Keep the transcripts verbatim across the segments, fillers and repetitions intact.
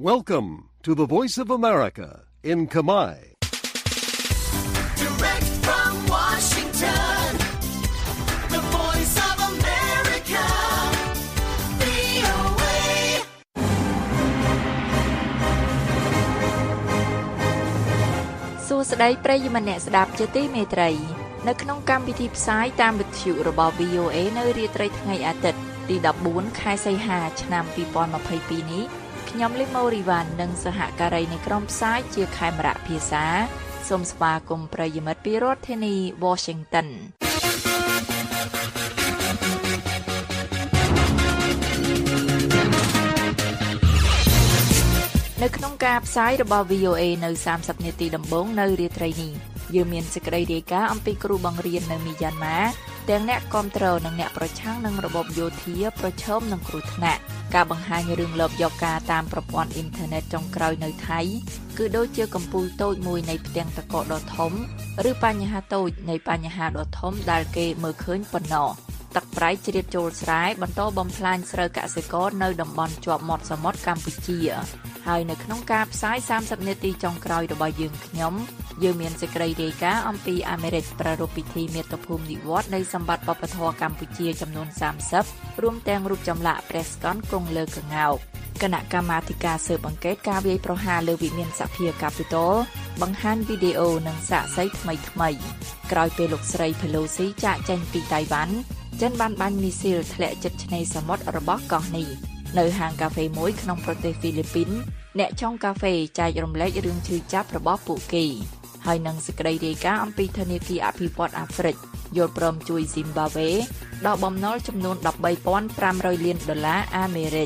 Welcome to the Voice of America in Khmer. Direct from Washington, the Voice of America, វី អូ เอ សួស្តីប្រិយមិត្តអ្នកស្ដាប់ជាទីមេត្រីនៅក្នុងកម្មវិធីផ្សាយតាមវិទ្យុរបស់ វី អូ เอ នៅរាត្រីថ្ងៃអាទិត្យទីដប់បួនខែសីហាឆ្នាំពីរពាន់ម្ភៃពីរនេះខ្ញុំលីម៉ូរីវ៉ាន់និងសហការីនៃក្រុមផ្សាយជាខេមរៈភាសាសូមស្វាគមន៍ប្រិយមិត្តពីរដ្ឋធានី Washington នៅក្នុងការផ្សាយរបស់ វី អូ เอ នៅសាមសិបនាទីដំបូងនៅរាត្រីនេះយើងមានសេចក្តីរាយការណ៍អំពីគ្រូបង្រៀននៅមីយ៉ាន់ម៉ាទាំងអ្នកគាំទ្រនិងអ្នកប្រឆាំងនឹងរបបយោធាប្រឈមនឹងគ្រោះថ្នាក់ការបង្ហាញរឿងលបយកការតាមប្រព័ន្ធអ៊ីនធឺណិតចុងក្រោយនៅថៃគឺដូចជាកំពូលតូចមួយនៃផ្ទាំងទឹកកកដ៏ធំឬបញ្ហាតូចនៃបញ្ហាដ៏ធំដែលគេមើលឃើញប៉ុណ្ណោះទឹកប្រៃជ្រាបចូលស្រែបន្តបំផ្លាញស្រូវកសិករនៅតំបន់ជាប់មាត់សមុទ្រកម្ពុជាហើយនៅក្នុងការផ្សាយសាមសិបនាទីចុងក្រោយរបស់យើងខ្ញុំយើងមានសេចក្តីរាយការណ៍អំពីអាមេរិកប្រារព្ធពិធីមាតុភូមិនិវត្តន៍នៃសម្បត្តិវប្បធម៌កម្ពុជាចំនួនសាមសិបរួមទាំងរូបចម្លាក់ព្រះស្កន្ទគង់លើក្ងោកគណៈកម្មាធិការស៊ើបអង្កេតការវាយប្រហារលើវិមានសភាកាពីតលបង្ហាញវីដេអូនិងសាក្សីថ្មីថ្មីក្រោយពេលលោកស្រី Pelosi ចាកចេញពីតៃវ៉ាន់ចិនបានបាញ់មីស៊ីលធ្លាក់ជិតឆ្នេរសមុទ្ររបស់កោះនេះនៅហាងកាហ្វេមួយក្នុងប្រទេសហ្វីលីពីនអ្នកចុងកាហ្វេចែករំលែករឿងឈឺចាប់របស់ពួកគេហើយនឹងសេចក្តីរាយការណ៍អំពីធនាគារអភិវឌ្ឍន៍អាហ្វ្រិកយល់ព្រមជួយ Zimbabwe ដល់បំណុលចំនួន ដប់បីពាន់ប្រាំរយលានដុល្លារអាមេរិក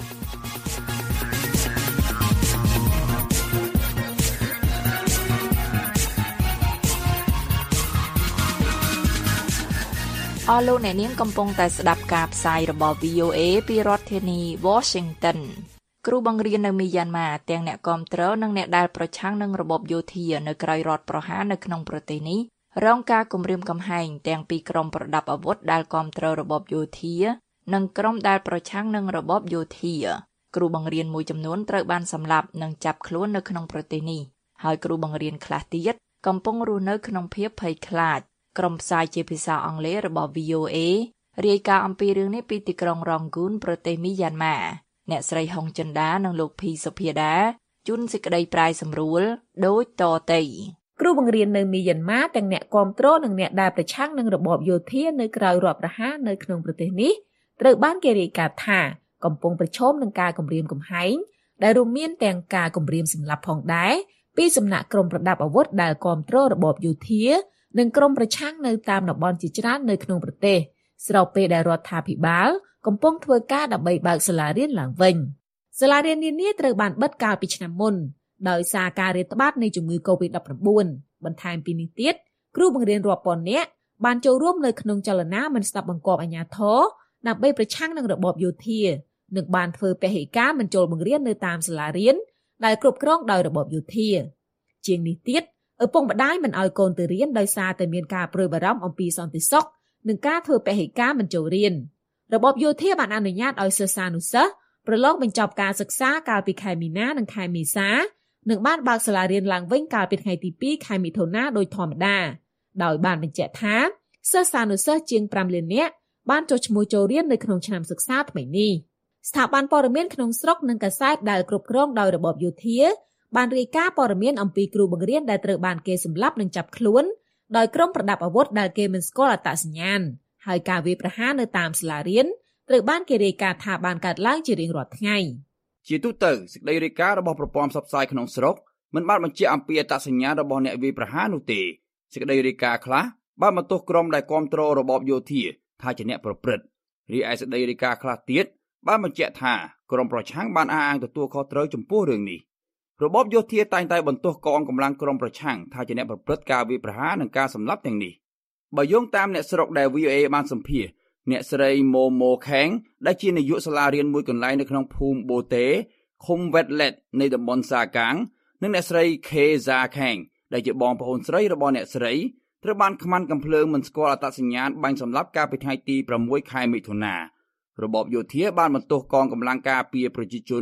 អស់លោកអ្នកនាងកំពុងតែស្ដាប់ការផ្សាយរបស់ វី អូ เอ ពីរដ្ឋធានី Washington គ្រូបង្រៀននៅមីយ៉ាន់ម៉ាទាំងអ្នកគាំទ្រនិងអ្នកដែលប្រឆាំងនឹងរបបយោធានៅក្រៅរដ្ឋប្រហារនៅក្នុងប្រទេសនេះរងការគំរាមកំហែងទាំងពីក្រុមប្រដាប់អាវុធដែលគាំទ្ររបបយោធានិងក្រុមដែលប្រឆាំងនឹងរបបយោធាគ្រូបង្រៀនមួយចំនួនត្រូវបានសម្លាប់និងចាប់ខ្លួននៅក្នុងប្រទេសនេះហើយគ្រូបង្រៀនខ្លះទៀតកំពុងរស់នៅក្នុងភាពភ័យខ្លាចក្រុមផ្សាយជាភាសាអង់គ្លេសរបស់ វី អូ เอ រាយការណ៍អំពីរឿងនេះពីទីក្រុងរ៉ង់គូនប្រទេសមីយ៉ាន់ម៉ាអ្នកស្រីហុងចិនដានិងលោកភីសុភាដាជូនសេចក្តីប្រាយសម្រួលដូចតទៅគ្រូបង្រៀននៅមីយ៉ាន់ម៉ាទាំងអ្នកគាំទ្រនិងអ្នកដែលប្រឆាំងនឹងរបបយោធានៅក្រៅរដ្ឋប្រហារនៅក្នុងប្រទេសនេះត្រូវបានគេរាយការណ៍ថាកំពុងប្រឈមនឹងការគំរាមកំហែងដែលរួមមានទាំងការគំរាមសម្លាប់ផងដែរពីសំណាក់ក្រុមប្រដាប់អាវុធដែលគាំទ្ររបបយោធានិងក្រុមប្រឆាំងនៅតាមតំបន់ជាច្រើននៅក្នុងប្រទេសស្របពេលដែលរដ្ឋាភិបាលកំពុងធ្វើការដើម្បីបើកសាលារៀនឡើងវិញសាលារៀននានាត្រូវបានបិទកាលពីឆ្នាំមុនដោយសារការរាតត្បាតនៃជំងឺ កូវីដ ដប់ប្រាំបួន បន្ថែមពីនេះទៀតគ្រូបង្រៀនរាប់ពាន់នាក់បានចូលរួមនៅក្នុងចលនាមិនស្ដាប់បង្គាប់អាជ្ញាធរដើម្បីប្រឆាំងនឹងរបបយោធានិងបានធ្វើពហិការមិនចូលបង្រៀននៅតាមសាលារៀនដែលគ្រប់គ្រងដោយរបបយោធាជាងនេះទៀតឪពុកម្ដាយមិនឲ្យកូនទៅរៀនដោយសារតែមានការព្រួយបារម្ភអំពីសន្តិសុខនិងការធ្វើពហិការមិនចូលរៀនរបបយោធាបានអនុញ្ញាតឲ្យសិស្សានុសិស្សប្រឡងបញ្ចប់ការសិក្សាកាលពីខែមីនានិងខែមេសានិងបានបើកសាលារៀនឡើងវិញកាលពីថ្ងៃទីពីរខែមិថុនាដោយធម្មតាដោយបានបញ្ជាក់ថាសិស្សានុសិស្សជាងប្រាំលាននាក់បានចុះឈ្មោះចូលរៀននៅក្នុងឆ្នាំសិក្សាថ្មីនេះស្ថាប័នព័ត៌មានក្នុងស្រុកនិងកាសែតដែលគ្រប់គ្រងដោយរបបយោធាបានរាយការណ៍ព័ត៌មានអំពីគ្រូបង្រៀនដែលត្រូវបានគេសម្លាប់និងចាប់ខ្លួនដោយក្រុមប្រដាប់អាវុធដែលគេមិនស្គាល់អត្តសញ្ញាណហើយការវាយប្រហារនៅតាមសាលារៀនត្រូវបានគេរាយការណ៍ថាបានកើតឡើងជារៀងរាល់ថ្ងៃជាទូទៅសេចក្តីរាយការណ៍របស់ប្រព័ន្ធផ្សព្វផ្សាយក្នុងស្រុកមិនបានបញ្ជាក់អំពីអត្តសញ្ញាណរបស់អ្នកវាយប្រហារនោះទេសេចក្តីរាយការណ៍ខ្លះបានបន្ទោសក្រុមដែលគាំទ្ររបបយោធាថាជាអ្នកប្រព្រឹត្តរីឯសេចក្តីរាយការណ៍ខ្លះទៀតបានបញ្ជាក់ថាក្រុមប្រឆាំងបានអះអាងទទួលខុសត្រូវចំពោះរឿងនេះរបបយោធាតែងតែបន្ទោសកងកម្លាំងក្រុមប្រឆាំងថាជាអ្នកប្រព្រឹត្តការវាយប្រហារនិងការសម្លាប់ទាំងនេះបើយោងតាមអ្នកស្រុកដែល វី អូ เอ បានសម្ភាសន៍អ្នកស្រីម៉ូម៉ូខេងដែលជានាយកសាលារៀនមួយកន្លែងនៅក្នុងភូមិបូតេឃុំវេតឡេតនៃតំបន់សាកាងនិងអ្នកស្រីខេហ្សាខេងដែលជាបងប្អូនស្រីរបស់អ្នកស្រីត្រូវបានខ្មាន់កំភ្លើងមិនស្គាល់អត្តសញ្ញាណបាញ់សម្លាប់កាលពីថ្ងៃទីប្រាំមួយខែមិថុនារបបយោធាបានបន្ទោសកងកម្លាំងការពារប្រជាជន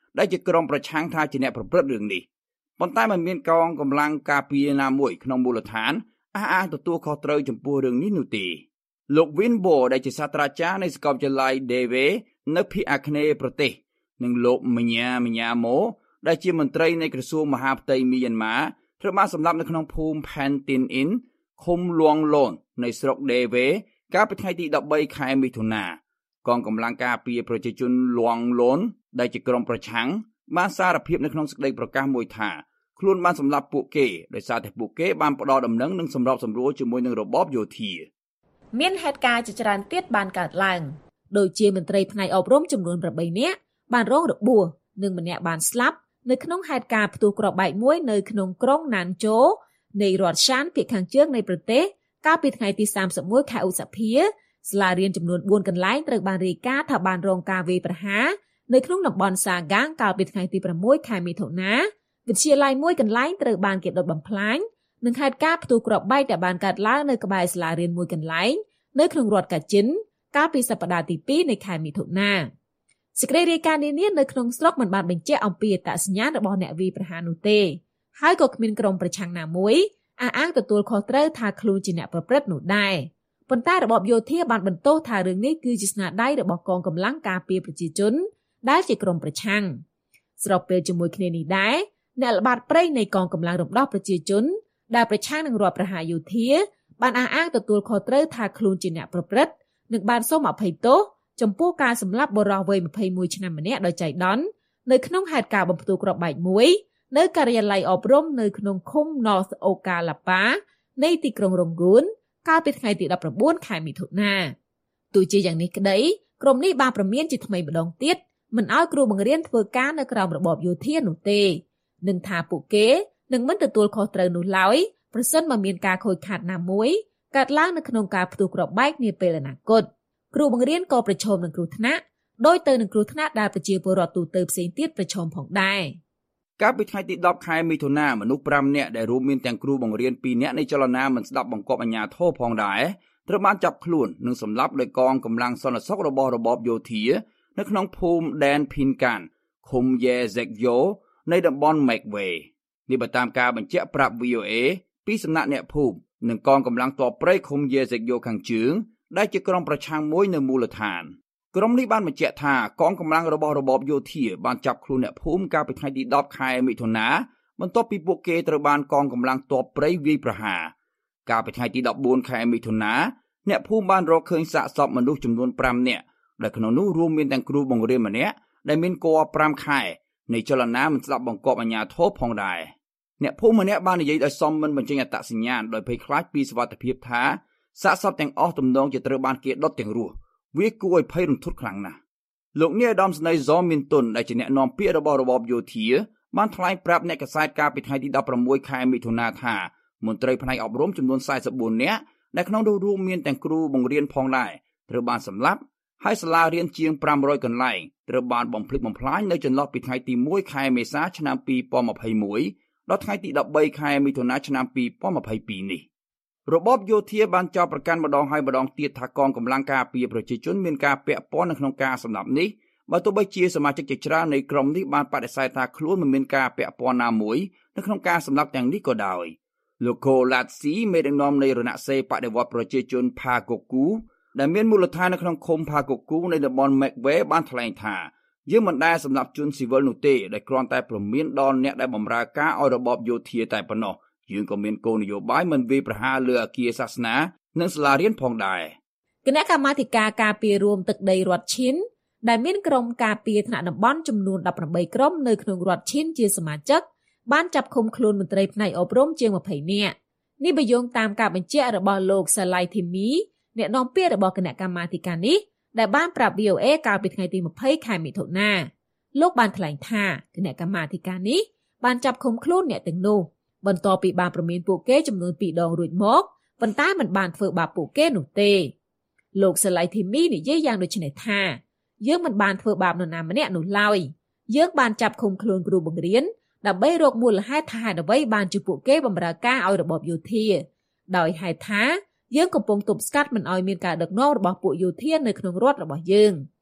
ដែលជាក្រុមប្រឆាំងថាជាអ្នកប្រព្រឹត្តរឿងនេះប៉ុន្តែมันមានកងកម្លាំងការពារណាមួយក្នុងមូលដ្ឋានអះអាងទទួលខុសត្រូវចំពោះរឿងនេះនោះទេលោក Winbo ដែលជាសាស្ត្រាចារ្យនៃសាកលវិទ្យាល័យ Deve នៅភាគអាគ្នេយ៍ប្រទេសនិងលោក Manya Manyamo ដែលជាមន្ត្រីនៃក្រសួងមហាផ្ទៃមីយ៉ាន់ម៉ាត្រូវបានសម្លាប់នៅក្នុងភូមិ Pan Tin In ឃុំ Luang Lon នៃស្រុក Deve កាលពីថ្ងៃទីដប់បីខែមិថុនាកងកម្លាំងការពារប្រជាជន Luang Lon ដែលជាក្រុមប្រឆាំងបានសារភាពនៅក្នុងសេចក្តីប្រកាសមួយថាខ្លួនបានសម្លាប់ពួកគេដោយសារតែពួកគេបានផ្ដល់ដំណឹងនិងសម្របសម្រួលជាមួយនឹងរបបយោធាមានហេតុការណ៍ជាច្រើនទៀតបានកើតឡើងដោយជាមន្ត្រីផ្នែកអប់រំចំនួនប្រាំបីនាក់បានរងរបួសនិងម្នាក់បានស្លាប់នៅក្នុងហេតុការណ៍ផ្ទុះគ្រាប់បែកមួយនៅក្នុងក្រុងណានជូនៃរដ្ឋឆានភាគខាងជើងនៃប្រទេសកាលពីថ្ងៃទីសាមសិបមួយខែឧសភាសាលារៀនចំនួនបួនកន្លែងត្រូវបានរាយការណ៍ថាបានរងការវាយប្រហារនៅក្នុងតំបន់សាហ្គាងកាលពីថ្ងៃទីប្រាំមួយខែមិថុនាវិទ្យាល័យមួយកន្លែងត្រូវបានគេដុតបំផ្លាញនិងហេតុការណ៍ផ្ទុះគ្រាប់បែកដែលបានកើតឡើងនៅក្បែរសាលារៀនមួយកន្លែងនៅក្នុងរដ្ឋកាជិនកាលពីសប្តាហ៍ទីពីរនៃខែមិថុនាសេចក្តីរាយការណ៍នានានៅក្នុងស្រុកមិនបានបញ្ជាក់អំពីអត្តសញ្ញាណរបស់អ្នកវាយប្រហារនោះទេហើយក៏គ្មានក្រុមប្រឆាំងណាមួយអះអាងទទួលខុសត្រូវថាខ្លួនជាអ្នកប្រព្រឹត្តនោះដែរប៉ុន្តែរបបយោធាបានបន្ទោសថារឿងនេះគឺជាស្នាដៃរបស់កងកម្លាំងការពារប្រជាជនដែលជាក្រុមប្រឆាំងស្របពេលជាមួយគ្នានេះដែរអ្នកល្បាតព្រៃនៃកងកម្លាំងរំដោះប្រជាជនដែលប្រឆាំងនឹងរដ្ឋប្រហារយោធាបានអះអាងទទួលខុសត្រូវថាខ្លួនជាអ្នកប្រព្រឹត្តនិងបានសូមអភ័យទោសចំពោះការសម្លាប់បុរសវ័យម្ភៃមួយឆ្នាំម្នាក់ដោយចៃដន្យនៅក្នុងហេតុការណ៍បំផ្ទុះគ្រាប់បែកមួយនៅការិយាល័យអប់រំនៅក្នុងឃុំ North Okalapa នៃទីក្រុងរងហ្គូនកាលពីថ្ងៃទីដប់ប្រាំបួនខែមិថុនាទោះជាយ៉ាងនេះក្តីក្រុមនេះបានប្រមានជាថ្មីម្ដងទៀតមិនឲ្យគ្រូបង្រៀនធ្វើការនៅក្រោមរបបយោធានោះទេនឹងថាពួកគេនឹងមិនទទួលខុសត្រូវនោះឡើយប្រសិនបើមានការខូចខាតណាមួយកើតឡើងនៅក្នុងការផ្ទុះគ្រាប់បែកនាពេលអនាគតគ្រូបង្រៀនក៏ប្រឈមនឹងគ្រោះថ្នាក់ដោយទៅនឹងគ្រោះថ្នាក់ដែលប្រជាពលរដ្ឋទូទៅផ្សេងទៀតប្រឈមផងដែរកាលពីថ្ងៃទីដប់ខែមិថុនាមនុស្សប្រាំនាក់ដែលរួមមានទាំងគ្រូបង្រៀនពីរនាក់នៃចលនាមិនស្ដាប់បង្គាប់អាជ្ញាធរផងដែរត្រូវបានចាប់ខ្លួននិងសម្លាប់ដោយកងកម្លាំងសន្តិសុខរបស់របបយោធានៅក្នុងភូមិ Dan Pinkan ឃុំ Ye Zekyo នៃតំបន់ Mekwe នេះបើតាមការបញ្ជាក់ប្រាប់ វី អូ អេ ពីសំណាក់អ្នកភូមិនិងកងកម្លាំងទ័ពព្រៃឃុំ Ye Zekyo ខាងជើងដែលជាក្រុមប្រឆាំងមួយនៅមូលដ្ឋានក្រុមនេះបានបញ្ជាក់ថាកងកម្លាំងរបស់របបយោធាបានចាប់ខ្លួនអ្នកភូមិកាលពីថ្ងៃទីដប់ខែមិថុនាបន្ទាប់ពីពួកគេត្រូវបានកងកម្លាំងទ័ពព្រៃវាយប្រហារកាលពីថ្ងៃទីដប់បួនខែមិថុនាអ្នកភូមិបានរកឃើញសាកសពមនុស្សចំនួនប្រាំនាក់ដែលក្នុងនោះរួមមានទាំងគ្រូបង្រៀនម្នាក់ដែលមានគភ៌ប្រាំខែនៃចលនាមិនស្ដាប់បង្គាប់អាជ្ញាធរផងដែរអ្នកភូមិម្នាក់បាននិយាយដោយសមមិនបញ្ចេញអត្តសញ្ញាណដោយភ័យខ្លាចពីសុវត្ថិភាពថាសាកសពទាំងអស់ទំនងជាត្រូវបានគេដុតទាំងរស់វាគួរឲ្យភ័យរន្ធត់ខ្លាំងណាស់លោកនាយឧត្តមសេនីយ៍ Zom Minton ដែលជាអ្នកនាំពាក្យរបស់របបយោធាបានថ្លែងប្រាប់អ្នកកាសែតកាលពីថ្ងៃទីដប់ប្រាំមួយខែមិថុនាថាមន្ត្រីផ្នែកអប់រំចំនួនសែសិបបួននាក់ដែលក្នុងនោះរួមមានទាំងគ្រូបង្រៀនផងដែរត្រូវបានសម្លាប់ហើយសាលារៀនជាងប្រាំរយកន្លែងត្រូវបានបំផ្លិចបំផ្លាញនៅចន្លោះពីថ្ងៃទីមួយខែមេសាឆ្នាំពីរពាន់ម្ភៃមួយដល់ថ្ងៃទីដប់បីខែមិថុនាឆ្នាំពីរពាន់ម្ភៃពីរនេះរបបយោធាបានចោទប្រកាន់ម្ដងហើយម្ដងទៀតថាកងកម្លាំងការពារប្រជាជនមានការពាក់ព័ន្ធនៅក្នុងការសម្លាប់នេះបើទោះបីជាសមាជិកជាច្រើននៃក្រុមនេះបានបដិសេធថាខ្លួនមិនមានការពាក់ព័ន្ធណាមួយនៅក្នុងការសម្លាប់ទាំងនេះក៏ដោយលោក Kolatsi មេដឹកនាំនៃរណសិរ្សបដិវត្តប្រជាជន Pagoku ដែលមានមូលដ្ឋាននៅក្នុងឃុំ Pagoku នៃតំបន់ Mekwe បានថ្លែងថាយើងមិនដែលសម្លាប់ជនស៊ីវិលនោះទេដែលគ្រាន់តែព្រមានដល់អ្នកដែលបម្រើការឲ្យរបបយោធាតែប៉ុណ្ណោះយើងក៏មានគោលនយោបាយមិនវាយប្រហារលើអគារសាសនានិងសាលារៀនផងដែរគណៈកម្មាធិការការពាររួមទឹកដីរដ្ឋឈិនដែលមានក្រុមការពារថ្នាក់តំបន់ចំនួនដប់ប្រាំបីក្រុមនៅក្នុងរដ្ឋឈិនជាសមាជិកបានចាប់ឃុំខ្លួនមន្ត្រីផ្នែកអប់រំជាងម្ភៃនាក់នេះបើយោងតាមការបញ្ជាក់របស់លោក Salai Thimi អ្នកនាំពាក្យរបស់គណៈកម្មាធិការនេះដែលបានប្រាប់ វី អូ អេ កាលពីថ្ងៃទីម្ភៃខែមិថុនាលោកបានថ្លែងថាគណៈកម្មាធិការនេះបានចាប់ឃុំខ្លួនអ្នកទាំងនោះបន្ទាប់ពីបានប្រមានពួកគេចំនួនពីរដងរួចមកប៉ុន្តែមិនបានធ្វើបាបពួកគេនោះទេលោក Salai Thimi និយាយយ៉ាងដូចនេះថាយើងមិនបានធ្វើបាបនរណាម្នាក់នោះឡើយយើងបានចាប់ឃុំខ្លួនគ្រូបង្រៀនដើម្បីរកមូលហេតុថាហេតុអ្វីបានជាពួកគេបម្រើការឲ្យរបបយោធាដោយហេតុថាយើងកំពុងទប់ស្កាត់មិនឲ្យមានការដឹកនាំរបស់ពួកយោធានៅក្នុងរដ្ឋរបស់យើង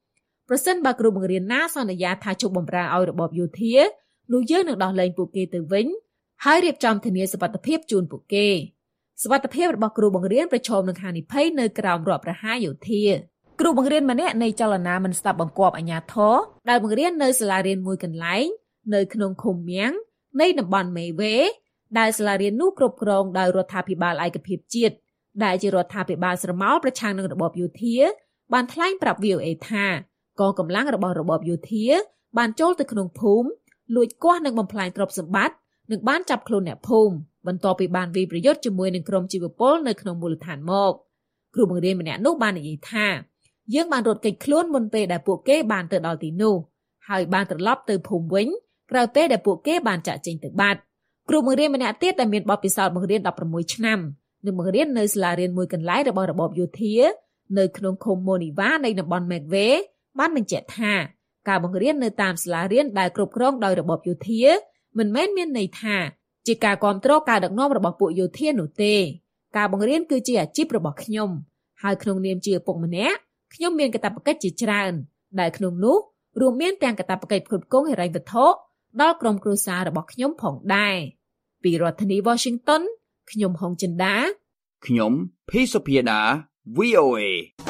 ប្រសិនបើគ្រូបង្រៀនណាសន្យាថាជប់បម្រើឲ្យរបបយោធានោះយើងនឹងដោះលែងពួកគេទៅវិញហើយរៀបចំធានាសុវត្ថិភាពជូនពួកគេសុវត្ថិភាពរបស់គ្រូបង្រៀនប្រឈមនឹងហានិភ័យនៅក្រោមរដ្ឋប្រហារយោធាគ្រូបង្រៀនម្នាក់នៃចលនាមិនស្ដាប់បង្គាប់អាជ្ញាធរដែលបង្រៀននៅសាលារៀនមួយកន្លែងនៅក្នុងឃុំមៀងនៃតំបន់មេវេដែលសាលារៀននោះគ្រប់គ្រងដោយរដ្ឋាភិបាលឯកភាពជាតិដែលជារដ្ឋាភិបាលស្រមោលប្រឆាំងនឹងរបបយោធាបានថ្លែងប្រាប់ វី អូ เอ ថាកងកម្លាំងរបស់របបយោធាបានចូលទៅក្នុងភូមិលួចគាស់និងបំផ្លាញទ្រព្យសម្បត្តិនិងបានចាប់ខ្លួនអ្នកភូមិបន្ទាប់ពីបានវាយប្រយុទ្ធជាមួយនឹងក្រុមជីវពលនៅក្នុងមូលដ្ឋានមកគ្រូបង្រៀនម្នាក់នោះបាននិយាយថាយើងបានរត់គេចខ្លួនមុនពេលដែលពួកគេបានទៅដល់ទីនោះហើយបានត្រឡប់ទៅភូមិវិញក្រោយពេលដែលពួកគេបានចាក់ចេញទៅបាត់គ្រូបង្រៀនម្នាក់ទៀតដែលមានបទពិសោធន៍បង្រៀនដប់ប្រាំមួយឆ្នាំនិងបង្រៀននៅសាលារៀនមួយកន្លែងរបស់របបយោធានៅក្នុងឃុំម៉ូនីវ៉ានៃតំបន់មេកវេបានបញ្ជាក់ថាការបង្រៀននៅតាមសាលារៀនដែលគ្រប់គ្រងដោយរបបយោធាមិនមែនមានន័យថាជាការគ្រប់គ្រងការដឹកនាំរបស់ពួកយោធានោះទេការបង្រៀនគឺជាអាជីពរបស់ខ្ញុំហើយក្នុងនាមជាឪពុកម្នាក់ខ្ញុំមានកាតព្វកិច្ចជាច្រើនដែលក្នុងនោះរួមមានទាំងកាតព្វកិច្ចផ្គត់ផ្គង់ហិរញ្ញវត្ថុដល់ក្រុមគ្រួសាររបស់ខ្ញុំផងដែរពីរដ្ឋធានី Washington ខ្ញុំហុងចិន្តាខ្ញុំភីសុភាដា វី អូ เอ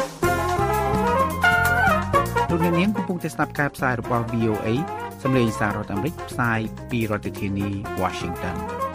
លោកអ្នកនាងកំពុងតែស្ដាប់ការផ្សាយរបស់ វី អូ เอ សម្លេងសាររដ្ឋអាមេរិកផ្សាយពីរដ្ឋធានី Washington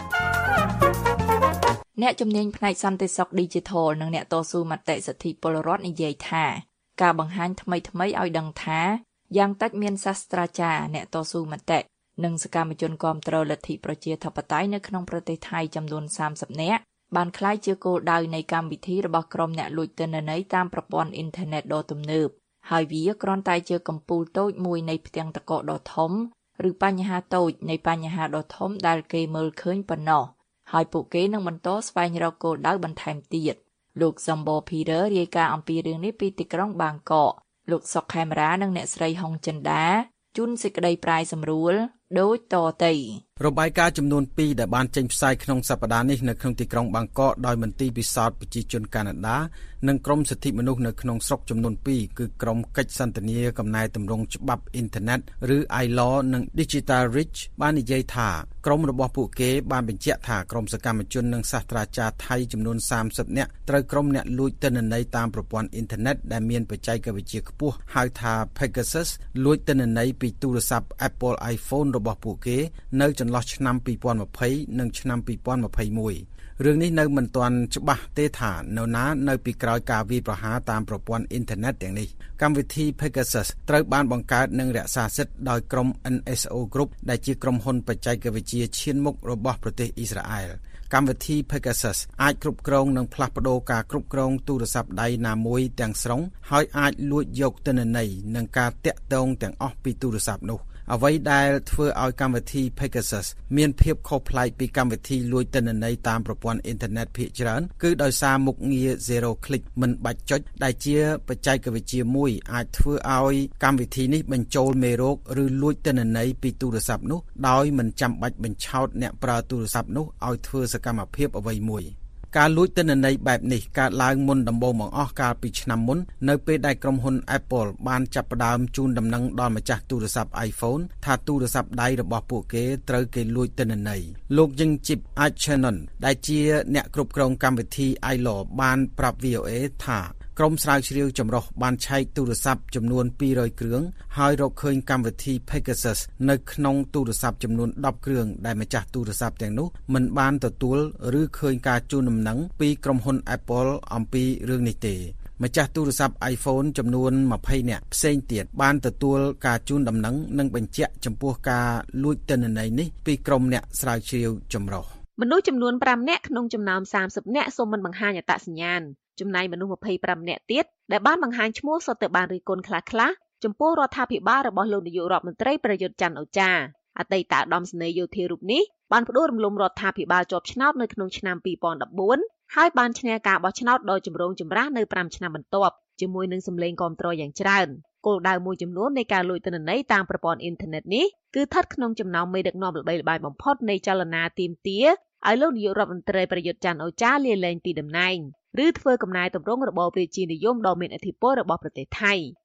អ្នកជំនាញផ្នែកសន្តិសុខ Digital និងអ្នកតស៊ូមតិសិទ្ធិពលរដ្ឋនិយាយថាការបង្ហាញថ្មីៗឲ្យដឹងថាយ៉ាងតិចមានសាស្ត្រាចារ្យអ្នកតស៊ូមតិនិងសកម្មជនគាំទ្រលទ្ធិប្រជាធិបតេយ្យនៅក្នុងប្រទេសថៃចំនួនសាមសិបនាក់បានក្លាយជាគោលដៅនៃកម្មវិធីរបស់ក្រុមអ្នកលួចទិន្នន័យតាមប្រព័ន្ធអ៊ីនធឺណិតដ៏ទំនើបហើយវាគ្រាន់តែជាកំពូលតូចមួយនៃផ្ទាំងតកកដ៏ធំឬបញ្ហាតូចនៃបញ្ហាដ៏ធំដែលគេមើលឃើញប៉ុណ្ណោះហើយពួកគេនឹងបន្តស្វែងរកគោលដៅបន្ថែមទៀតលោក Zombo Peter រាយការណ៍អំពីរឿងនេះពីទីក្រុងបាងកកលោកសុកខេមរានិងអ្នកស្រីហុងចិន្តាជូនសេចក្តីប្រាយសម្រួលដូចតទៅរបាយការណ៍ចំនួនពីរដែលបានចេញផ្សាយក្នុងសប្តាហ៍នេះនៅក្នុងទីក្រុងបាងកកដោយមន្ទីរពិសោធន៍ប្រជាជនកាណាដានិងក្រមសិទ្ធិមនុស្សនៅក្នុងស្រុកចំនួនពីរគឺក្រមកិច្ចសន្ទនាកំណែទម្រង់ច្បាប់អ៊ីនធឺណិតឬ I L A W និង Digital Reach បាននិយាយថាក្រមរបស់ពួកគេបានបញ្ជាក់ថាក្រមសកម្មជននិងសាស្ត្រាចារ្យថៃចំនួនសាមសិបនាក់ត្រូវក្រមអ្នកលួចទិន្នន័យតាមប្រព័ន្ធអ៊ីនធឺណិតដែលមានបច្ចេកវិទ្យាខ្ពស់ហៅថា Pegasus លួចទិន្នន័យពីទូរស័ព្ទ Apple iPhone របស់ពួកគេនៅចន្លោះឆ្នាំពីរពាន់ម្ភៃនិងឆ្នាំពីរពាន់ម្ភៃមួយរឿងនេះនៅមិនទាន់ច្បាស់ទេថានៅណានៅពីក្រោយការវាយប្រហារតាមប្រព័ន្ធអ៊ីនធឺណិតទាំងនេះកម្មវិធី Pegasus ត្រូវបានបង្កើតនិងរក្សាសិទ្ធិដោយក្រុម เอ็น เอส โอ Group ដែលជាក្រុមហ៊ុនបច្ចេកវិទ្យាឈានមុខរបស់ប្រទេសអ៊ីស្រាអែលកម្មវិធី Pegasus អាចគ្រប់គ្រងនិងផ្លាស់ប្តូរការគ្រប់គ្រងទូរស័ព្ទដៃណាមួយទាំងស្រុងហើយអាចលួចយកទិន្នន័យនិងការតាក់ទងទាំងអស់ពីទូរស័ព្ទនោះអ្វីដែលធ្វើឲ្យកម្មវិធី Pegasus មានភាពខុសប្លែកពីកម្មវិធីលួចទិន្នន័យតាមប្រព័ន្ធអ៊ីនធឺណិតភាគច្រើនគឺដោយសារមុខងារ zero click មិនបាច់ចុចដែលជាបច្ចេកវិទ្យាមួយអាចធ្វើឲ្យកម្មវិធីនេះបញ្ចូលមេរោគឬលួចទិន្នន័យពីទូរស័ព្ទនោះដោយមិនចាំបាច់បញ្ឆោតអ្នកប្រើទូរស័ព្ទនោះឲ្យធ្វើសកម្មភាពអ្វីមួយការលួចទិន្នន័យបែបនេះកើតឡើងមុនដំបូងបង្អស់កាលពីឆ្នាំមុននៅពេលដែលក្រុមហ៊ុន Apple បានចាប់ផ្ដើមជូនដំណឹងដល់ម្ចាស់ទូរស័ព្ទ iPhone ថាទូរស័ព្ទដៃរបស់ពួកគេត្រូវគេលួចទិន្នន័យលោក Jingchip Achanon ដែលជាអ្នកគ្រប់គ្រងកម្មវិធី I L A W បានប្រាប់ វី អូ เอ ថាក្រុមស្រាវជ្រាវចម្រុះបានឆែកទូរស័ព្ទចំនួនពីររយគ្រឿងហើយរកឃើញកម្មវិធី Pegasus នៅក្នុងទូរស័ព្ទចំនួនដប់គ្រឿងដែលម្ចាស់ទូរស័ព្ទទាំងនោះមិនបានទទួលឬឃើញការជូនដំណឹងពីក្រុមហ៊ុន Apple អំពីរឿងនេះទេម្ចាស់ទូរស័ព្ទ iPhone ចំនួនម្ភៃនាក់ផ្សេងទៀតបានទទួលការជូនដំណឹងនិងបញ្ជាក់ចំពោះការលួចទិន្នន័យនេះពីក្រុមអ្នកស្រាវជ្រាវចម្រុះមនុស្សចំនួនប្រាំនាក់ក្នុងចំណោមសាមសិបនាក់សូមមិនបង្ហាញអត្តសញ្ញាណចំណែកមនុស្សម្ភៃប្រាំនាក់ទៀតដែលបានបង្ហាញឈ្មោះសុទ្ធតែបានរិះគន់ខ្លះៗចំពោះរដ្ឋាភិបាលរបស់លោកនាយករដ្ឋមន្ត្រីប្រយុទ្ធច័ន្ទអូចាអតីតឧត្តមសេនីយ៍យោធារូបនេះបានផ្ដួលរំលំរដ្ឋាភិបាលជាប់ឆ្នោតនៅក្នុងឆ្នាំពីរពាន់ដប់បួនហើយបានឈ្នះការបោះឆ្នោតដ៏ចម្រូងចម្រាសនៅប្រាំឆ្នាំបន្ទាប់ជាមួយនឹងសម្លេងគាំទ្រយ៉ាងច្រើនគោលដៅមួយចំនួននៃការលួចទិន្នន័យតាមប្រព័ន្ធអ៊ីនធឺណិតនេះគឺស្ថិតក្នុងចំណោមមេដឹកនាំល្បីល្បាញបំផុតនៃចលនាទាមទារឲ្យលោកនាយករដ្ឋមន្ត្រីប្រយុទ្ធច័ន្ទអូចាលាលែងពីតំណែងឬធ្វើកំណែទម្រង់របបរាជានិយមដ៏មានឥទ្ធិពលរបស់ប្រទេសថៃ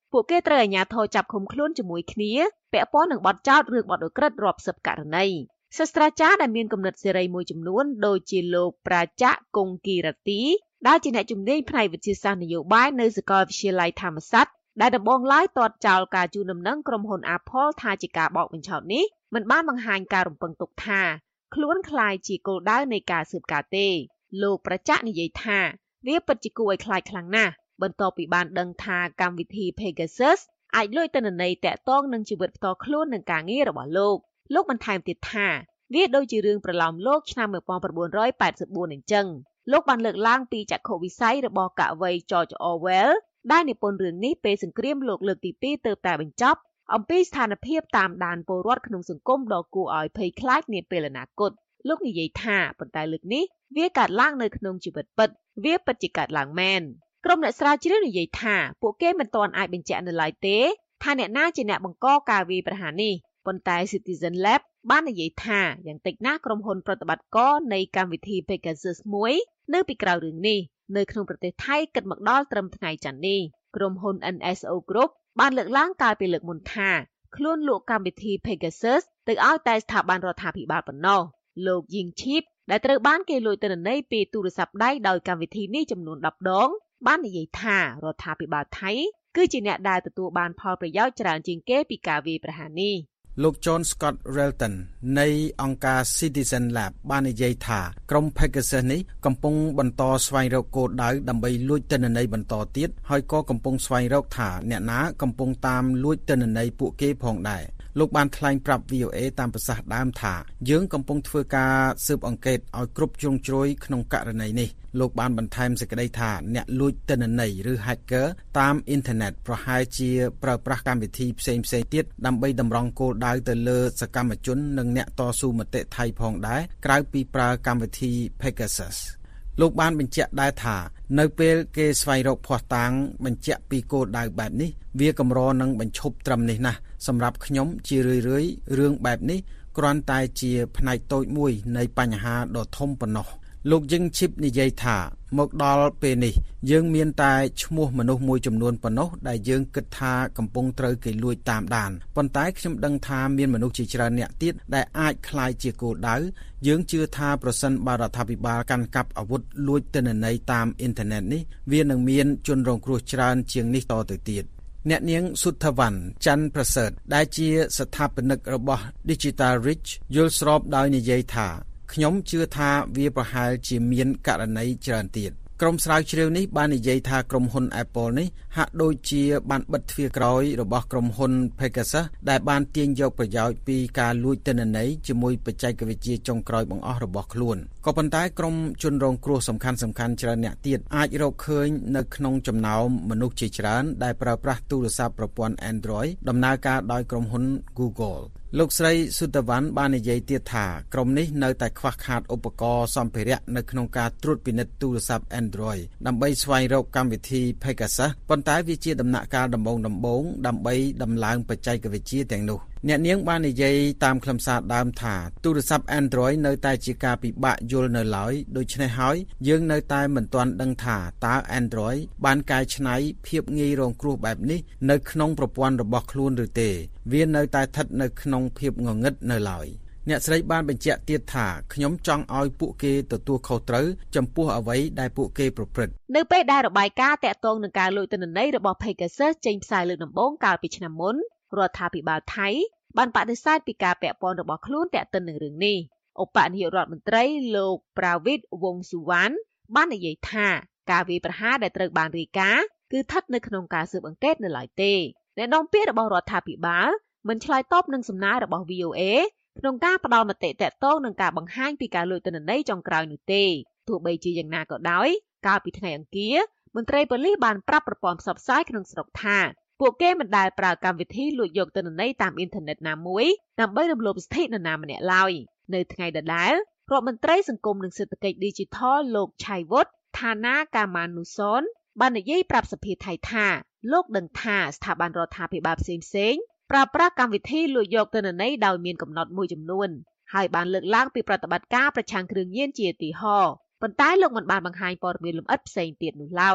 ពួកគេត្រូវអាជ្ញាធរចាប់ឃុំខ្លួនជាមួយគ្នាពាក់ព័ន្ធនឹងបទចោទរឿងបទឧក្រិដ្ឋរាប់សិបករណីសាស្ត្រាចារ្យដែលមានគំនិតសេរីមួយចំនួនដូចជាលោកប្រាជៈគង្គីរទីដែលជាអ្នកជំនាញផ្នែកវិទ្យាសាស្ត្រនយោបាយនៅសាកលវិទ្យាល័យធម្មសាស្ត្រដែលដំបងឡើយទាត់ចោលការជូនដំណឹងក្រុមហ៊ុន Apple ថាជាការបោកបញ្ឆោតនេះមិនបានបង្ហាញការរំពឹងទុកថាខ្លួនខ្លាយជាគោលដៅនៃការស៊ើបការទេលោកប្រាជៈនិយាយថាវាពិតជាគួរឲ្យខ្លាចខ្លាំងណាស់បន្ទាប់ពីបានដឹងថាកម្មវិធី Pegasus អាចលួចទិន្នន័យតាក់ទងនឹងជីវិតផ្ទាល់ខ្លួននិងការងាររបស់លោកលោកបន្ថែមទៀតថាវាដូចជារឿងប្រឡោមលោកឆ្នាំmột nghìn chín trăm tám mươi tưអញ្ចឹងលោកបានលើកឡើងពីចក្ខុវិស័យរបស់កវី George Orwell ដែលនិពន្ធរឿងនេះពេលសង្គ្រាមលោកលើកទីពីរទើបតែបញ្ចប់អំពីស្ថានភាពតាមដានពលរដ្ឋក្នុងសង្គមដ៏គួរឲ្យភ័យខ្លាចនាពេលអនាគតលោកនិយាយថាប៉ុន្តែលើកនេះវាកើតឡើងនៅក្នុងជីវិតពិតវាពិតជាកើតឡើងមែនក្រុមអ្នកស្រាវជ្រាវនិយាយថាពួកគេមិនទាន់អាចបញ្ជាក់នៅឡើយទេថាអ្នកណាជាអ្នកបង្កការវាយប្រហារនេះប៉ុន្តែ Citizen Lab បាននិយាយថាយ៉ាងតិចណាស់ក្រុមហ៊ុនប្រតិបត្តិការនៃកម្មវិធី Pegasus មួយនៅពីក្រោយរឿងនេះនៅក្នុងប្រទេសថៃគិតមកដល់ត្រឹមថ្ងៃច័ន្ទនេះក្រុមហ៊ុន en es o Group បានលើកឡើងកាលពីលើកមុនថាខ្លួនលក់កម្មវិធី Pegasus ទៅឲ្យតែស្ថាប័នរដ្ឋាភិបាលប៉ុណ្ណោះលោកយីងឈីបដែលត្រូវបានគេលួចទិន្នន័យពីទូរស័ព្ទដៃដោយកម្មវិធីនេះចំនួនដប់ដងបាននិយាយថារដ្ឋាភិបាលថៃគឺជាអ្នកដែលទទួលបានផលប្រយោជន៍ច្រើនជាងគេពីការវាយប្រហារនេះលោក John Scott Relton នៃអង្គការ Citizen Lab បាននិយាយថាក្រុម Pegasus នេះកំពុងបន្តស្វែងរកគោលដៅដើម្បីលួចទិន្នន័យបន្តទៀតហើយក៏កំពុងស្វែងរកថាអ្នកណាកំពុងតាមលួចទិន្នន័យពួកគេផងដែរលោកបានថ្លែងប្រាប់ V O A តាមប្រសាសន៍ដើមថាយើងកំពុងធ្វើការស៊ើបអង្កេតឲ្យគ្រប់ជ្រុងជ្រោយក្នុងករណីនេះលោកបានបន្ថែមសេចក្តីថាអ្នកលួចទិន្នន័យឬ hacker តាមអ៊ីនធឺណិតប្រហែលជាប្រើប្រាស់កម្មវិធីផ្សេងៗទៀតដើម្បីតម្រង់គោលដៅទៅលើសកម្មជននិងអ្នកតស៊ូមតិថៃផងដែរក្រៅពីប្រើកម្មវិធី Pegasus លោកបានបញ្ជាក់ដែរថានៅពេលគេស្វែងរកភស្តុតាងបញ្ជាក់ពីគោលដៅបែបនេះវាកម្រនឹងបញ្ឈប់ត្រឹមនេះណាស់សម្រាប់ខ្ញុំជារឿយៗរឿងបែបនេះគ្រាន់តែជាផ្នែកតូចមួយនៃបញ្ហាដ៏ធំប៉ុណ្ណោះលោកយឹងឈីបនិយាយថាមកដល់ពេលនេះយើងមានតែឈ្មោះមនុស្សមួយចំនួនប៉ុណ្ណោះដែលយើងគិតថាកំពុងត្រូវគេលួចតាមដានប៉ុន្តែខ្ញុំដឹងថាមានមនុស្សជាច្រើនអ្នកទៀតដែលអាចក្លាយជាគោលដៅយើងជឿថាប្រសិនបើរដ្ឋាភិបាលកាន់កាប់អាវុធលួចទិន្នន័យតាមអ៊ីនធឺណិតនេះវានឹងមានជនរងគ្រោះច្រើនជាងនេះតទៅទៀតអ្នកនាងសុទ្ធវណ្ណច័ន្ទប្រសើតដែលជាស្ថាបនិករបស់ Digital Reach យល់ស្របដោយនិយាយថាខ្ញុំជឿថាវាប្រហែលជាមានករណីច្រើនទៀតក្រុមស្រាវជ្រាវនេះបាននិយាយថាក្រុមហ៊ុន Apple នេះហាក់ដូចជាបានបិទទ្វារក្រោយរបស់ក្រុមហ៊ុន Pegasus ដែលបានទាញយកប្រយោជន៍ពីការលួចទិន្នន័យជាមួយបច្ចេកវិទ្យាចុងក្រោយបង្អស់របស់ខ្លួនក៏ប៉ុន្តែក្រុមជនរងគ្រោះសំខាន់ៗច្រើនអ្នកទៀតអាចរកឃើញនៅក្នុងចំណោមមនុស្សជាច្រើនដែលប្រើប្រាស់ទូរស័ព្ទប្រព័ន្ធ Android ដំណើរការដោយក្រុមហ៊ុន Googleលោកស្រីសុទ្ធវណ្ណបាននិយាយទៀតថាក្រុមនេះនៅតែខ្វះខាតឧបករណ៍សម្ភារៈនៅក្នុងការត្រួតពិនិត្យទូរស័ព្ទ Android ដើម្បីស្វែងរកកម្មវិធី Pegasus ប៉ុន្តែវាជាដំណាក់កាលដំបូងៗដើម្បីដំឡើងបច្ចេកវិទ្យាទាំងនោះអ្នកនាងបាននិយាយតាមខ្លឹមសារដើមថាទូរស័ព្ទ Android នៅតែជាការពិបាកយល់នៅឡើយដូច្នេះហើយយើងនៅតែមិនទាន់ដឹងថាតើ Android បានកែច្នៃភាពងាយរងគ្រោះបែបនេះនៅក្នុងប្រព័ន្ធរបស់ខ្លួនឬទេវានៅតែស្ថិតនៅក្នុងភាពងងឹតនៅឡើយអ្នកស្រីបានបញ្ជាក់ទៀតថាខ្ញុំចង់ឲ្យពួកគេទទួលខុសត្រូវចំពោះអ្វីដែលពួកគេប្រព្រឹត្តនៅពេលដែលរបាយការណ៍តាក់ទងនឹងការលួចទិន្នន័យរបស់ Pegasus ចេញផ្សាយលើកដំបូងកាលពីឆ្នាំមុនរដ្ឋាភិបាលថៃបានបដិសេធពីការពាក់ព័ន្ធរបស់ខ្លួនទាក់ទិននឹងរឿងនេះឧបនាយករដ្ឋមន្ត្រីលោកប្រាវិតវង្សសុវណ្ណបាននិយាយថាការវាយប្រហារដែលត្រូវបានរាយការណ៍គឺស្ថិតនៅក្នុងការស៊ើបអង្កេតនៅឡើយទេអ្នកនាំពាក្យរបស់រដ្ឋាភិបាលមិនឆ្លើយតបនឹងសំណើរបស់ V O A ក្នុងការផ្ដល់មតិតាក់ទងនឹងការបង្ហាញពីការលួចទិន្នន័យចុងក្រោយនោះទេទោះបីជាយ៉ាងណាក៏ដោយកាលពីថ្ងៃអង្គារមន្ត្រីប៉ូលីសបានប្រាប់ប្រព័ន្ធផ្សព្វផ្សាយក្នុងស្រុកថាពួកគេមិនដែលប្រើកម្មវិធីលួចយកទិន្នន័យតាមអ៊ីនធឺណិតណាមួយដើម្បីរំលោភសិទ្ធិនរណាម្នាក់ឡើយនៅថ្ងៃដដែលរដ្ឋមន្ត្រីសង្គមនិងសេដ្ឋកិច្ច Digital លោកឆៃវុតថាណាកាម៉ានូសនបាននិយាយប្រាប់សភាថៃថាលោកដឹងថាស្ថាប័នរដ្ឋាភិបាលផ្សេងៗប្រើប្រាស់កម្មវិធីលួចយកទិន្នន័យដោយមានកំណត់មួយចំនួនហើយបានលើកឡើងពីប្រតិបត្តិការប្រឆាំងគ្រឿងញៀនជាឧទាហរណ៍ប៉ុន្តែលោកមិនបានបង្ហាញព័ត៌មានលម្អិតផ្សេងទៀតនោះឡើយ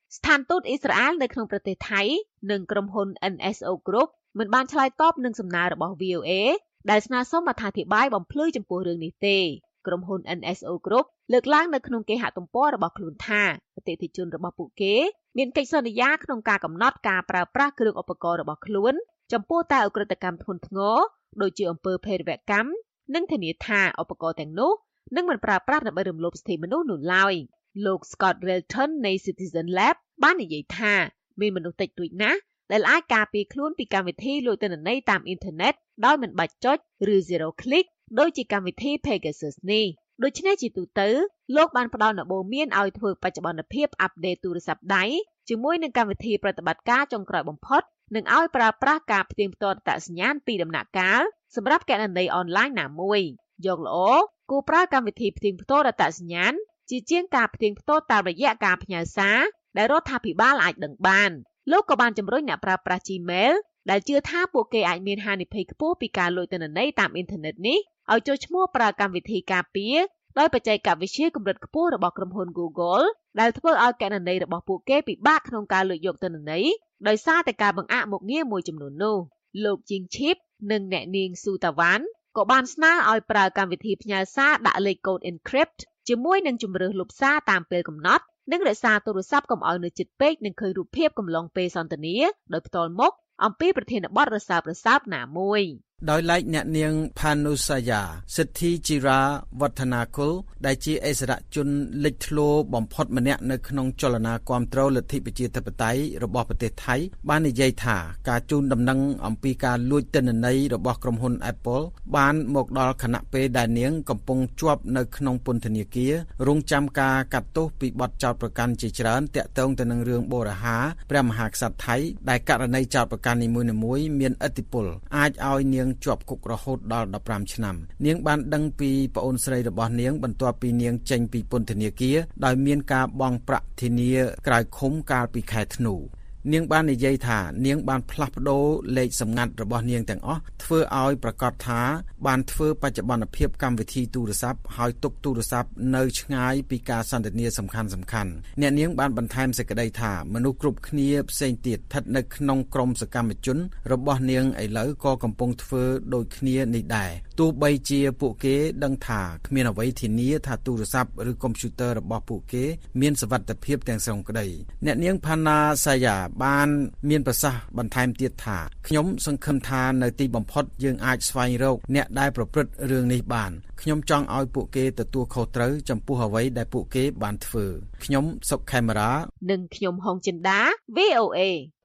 ស្ថានទូតអ៊ីស្រាអែលនៅក្នុងប្រទេសថៃនិងក្រុមហ៊ុន เอ็น เอส โอ Group មិនបានឆ្លើយតបនឹងសំណើរបស់ វី អូ เอ ដែលស្នើសុំអត្ថាធិប្បាយបំភ្លឺចំពោះរឿងនេះទេក្រុមហ៊ុន เอ็น เอส โอ Group លើកឡើងនៅក្នុងគេហទំព័ររបស់ខ្លួនថាអតិថិជនរបស់ពួកគេមានកិច្ចសន្យាក្នុងការកំណត់ការប្រើប្រាស់គ្រឿងឧបករណ៍របស់ខ្លួនចំពោះតែឧក្រិដ្ឋកម្មធ្ងន់ធ្ងរដូចជាអំពើភេរវកម្មនិងធានាថាឧបករណ៍ទាំងនោះនឹងមិនប្រើប្រាស់ដើម្បីរំលោភសិទ្ធិមនុស្សនោះឡើយលោក Scott Relton នៃ Citizen Lab បាននិយាយថាមានមនុស្សតិចតួចណាស់ដែលអាចការពារខ្លួនពីកម្មវិធីលួចទិន្នន័យតាមអ៊ីនធឺណិតដោយមិនបាច់ចុចឬ zero click ដូចជាកម្មវិធី Pegasus នេះដូច្នេះជាទូទៅលោកបានផ្ដល់ដំបូន្មានឲ្យធ្វើបច្ចុប្បន្នភាពអាប់ដេតទូរស័ព្ទដៃជាមួយនឹងកម្មវិធីប្រតិបត្តិការចុងក្រោយបំផុតនិងឲ្យប្រើប្រាស់ការផ្ទៀងផ្ទាត់អត្តសញ្ញាណពីដំណាក់កាលសម្រាប់គណនីអនឡាញណាមួយយកល្អគួរប្រើកម្មវិធីផ្ទៀងផ្ទាត់អត្តសញ្ញាណជាជាងការផ្ទៀងផ្ទាត់តាមរយៈការផ្ញើសារដែលរដ្ឋាភិបាលអាចដឹងបានលោកក៏បានជំរុញអ្នកប្រើប្រាស់ Gmail ដែលជឿថាពួកគេអាចមានហានិភ័យខ្ពស់ពីការលួចទិន្នន័យតាមអ៊ីនធឺណិតនេះឲ្យចូលឈ្មោះប្រើកម្មវិធីការពារដោយបច្ចេកវិទ្យាកម្រិតខ្ពស់របស់ក្រុមហ៊ុន Google ដែលធ្វើឲ្យគណនីរបស់ពួកគេពិបាកក្នុងការលួចយកទិន្នន័យដោយសារតែការបង្អាក់មុខងារមួយចំនួននោះលោក Jing Chip និងអ្នកនាង Su Tavan ក៏បានស្នើឲ្យប្រើកម្មវិធីផ្ញើសារដាក់លេខកូដ encrypt ជាមួយនឹងជំរើសលុបសារតាមពេលកំណត់និងរក្សាទូរស័ព្ទកុំឲ្យនៅជិតពេកនឹងឃើញរូបភាពកំឡុងពេលសន្ទនាដោយផ្ទាល់មុខអំពីប្រធានបទរសើបរសើបណាមួយដោយឡែកអ្នកនាង Phanusaya សិទ្ធិជីរាវឌ្ឍនាគុលដែលជាអិសរាជជនលេចធ្លោបំផុតម្នាក់នៅក្នុងចលនាគាំទ្រលទ្ធិប្រជាធិបតេយ្យរបស់ប្រទេសថៃបាននិយាយថាការជូនដំណឹងអំពីការលួចទិន្នន័យរបស់ក្រុមហ៊ុន Apple បានមកដល់ខណៈពេលដែលនាងកំពុងជាប់នៅក្នុងពន្ធនាគាររងចាំការកាត់ទោសពីបទចោទប្រកាន់ជាច្រើនទាក់ទងទៅនឹងរឿងបូរហាព្រះមហាក្សត្រថៃដែលករណីចោទប្រកាន់នីមួយៗមានឥទ្ធិពលអាចឲ្យនាងជាប់គុករហូតដល់ដប់ប្រាំឆ្នាំនាងបានដឹងពីប្អូនស្រីរបស់នាងបន្ទាប់ពីនាងចេញពីពន្ធនាគារដោយមានការបង់ប្រាក់ធានាក្រៅឃុំកាលពីខែធ្នូនាងបាននិយាយថានាងបានផ្លាស់ប្ដូរលេខសម្ងាត់របស់នាងទាំងអស់ធ្វើឲ្យប្រកាសថាបានធ្វើបច្ចុប្បន្នភាពកម្មវិធីទូរស័ព្ទហើយទុកទូរស័ព្ទនៅឆ្ងាយពីការសន្ទនាសំខាន់សំខាន់អ្នកនាងបានបន្ថែមសេចក្តីថាមនុស្សគ្រប់គ្នាផ្សេងទៀតស្ថិតនៅក្នុងក្រុមសកម្មជនរបស់នាងឥឡូវក៏កំពុងធ្វើដូចគ្នានេះដែរទោះបីជាពួកគេដឹងថាគ្មានអ្វីធានាថាទូរស័ព្ទឬកុំព្យូទ័ររបស់ពួកគេមានសុវត្ថិភាពទាំងស្រុងក្តីអ្នកនាង Phanusaya បានមានប្រសាសន៍បន្ថែមទៀតថាខ្ញុំសង្ឃឹមថានៅទីបំផុតយើងអាចស្វែងរកអ្នកដែលប្រព្រឹត្តរឿងនេះបានខ្ញុំចង់ឲ្យពួកគេទទួលខុសត្រូវចំពោះអ្វីដែលពួកគេបានធ្វើខ្ញុំសុកខេមរានិងខ្ញុំហុងចិន្តា វី អូ เอ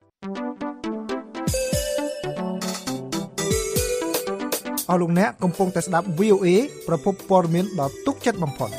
អស់លោកអ្នកកំពុងតែស្ដាប់ វី អូ เอ ប្រភពព័ត៌មានដ៏ទុកចិត្តបំផុត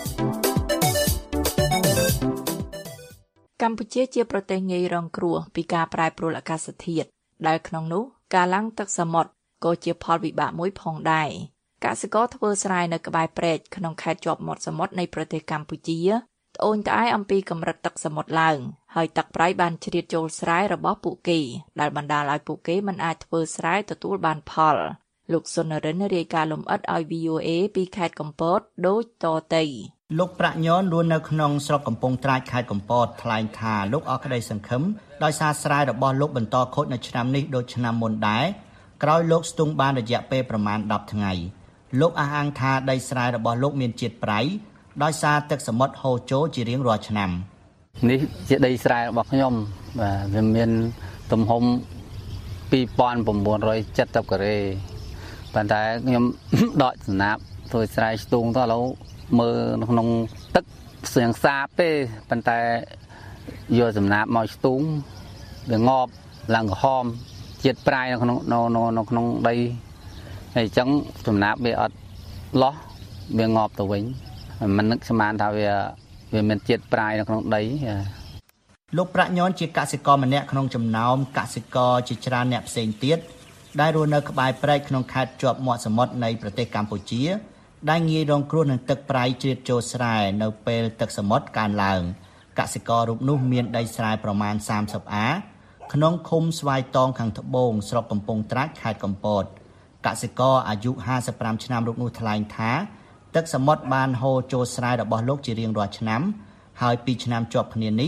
កម្ពុជាជាប្រទេសងាយរងគ្រោះពីការប្រែប្រួលអាកាសធាតុដែលក្នុងនោះការឡើងទឹកសមុទ្រក៏ជាផលវិបាកមួយផងដែរកសិករធ្វើស្រែនៅក្បែរព្រែកក្នុងខេត្តជាប់មាត់សមុទ្រនៃប្រទេសកម្ពុជាត្អូញត្អែអំពីកម្រិតទឹកសមុទ្រឡើងហើយទឹកប្រៃបានជ្រៀតចូលស្រែរបស់ពួកគេដែលបណ្ដាលឲ្យពួកគេមិនអាចធ្វើស្រែទទួលបានផលលោកសុនរិនរាយការណ៍លម្អិតឲ្យ វី អូ เอ ពីខេត្តកំពតដូចតទៅលោកប្រាក់ញនរស់នៅក្នុងស្រុកកំពង់ត្រាចខេត្តកំពតថ្លែងថាលោកអស់ក្តីសង្ឃឹមដោយសារស្រែរបស់លោកបន្តខូចនៅឆ្នាំនេះដូចឆ្នាំមុនដែរក្រោយលោកស្ទង់បានរយៈពេលប្រមាណដប់ថ្ងៃលោកអះអាងថាដីស្រែរបស់លោកមានជាតិប្រៃដោយសារទឹកសមុទ្រហូរចូលជារៀងរាល់ឆ្នាំនេះជាដីស្រែរបស់ខ្ញុំបាទវាមានទំហំពីរពាន់៩រយចិតសិបការ៉េប៉ុន្តែខ្ញុំដកសំណាបធ្វើស្រែស្ទង់ទៅឥឡូវមើលក្នុងទឹកស្រៀងសាបទេប៉ុន្តែយកសំណាបមកស្ទូងវាងប់ឡើងក្រហមជាតិប្រៃនៅក្នុងនៅក្នុងដីហើយអញ្ចឹងសំណាបវាអត់លោះវាងប់ទៅវិញមិននឹកស្មានថាវាវាមានជាតិប្រៃនៅក្នុងដីលោកប្រាក់ញនជាកសិករម្នាក់ក្នុងចំណោមកសិករជាច្រើនអ្នកផ្សេងទៀតដែលរស់នៅក្បែរព្រែកក្នុងខេត្តជាប់មាត់សមុទ្រនៃប្រទេសកម្ពុជាដែលងាយរងគ្រោះនឹងទឹកប្រៃជ្រៀតចូលស្រែនៅពេលទឹកសមុទ្រកើនឡើងកសិកររូបនោះមានដីស្រែប្រមាណសាមសិបអាក្នុងឃុំស្វាយតងខាងត្បូងស្រុកកំពង់ត្រាចខេត្តកំពតកសិករអាយុห้าสิบห้าឆ្នាំរូបនោះថ្លែងថាទឹកសមុទ្របានហូរចូលស្រែរបស់លោកជារៀងរាល់ឆ្នាំហើយពីរឆ្នាំជាប់គ្នានេះ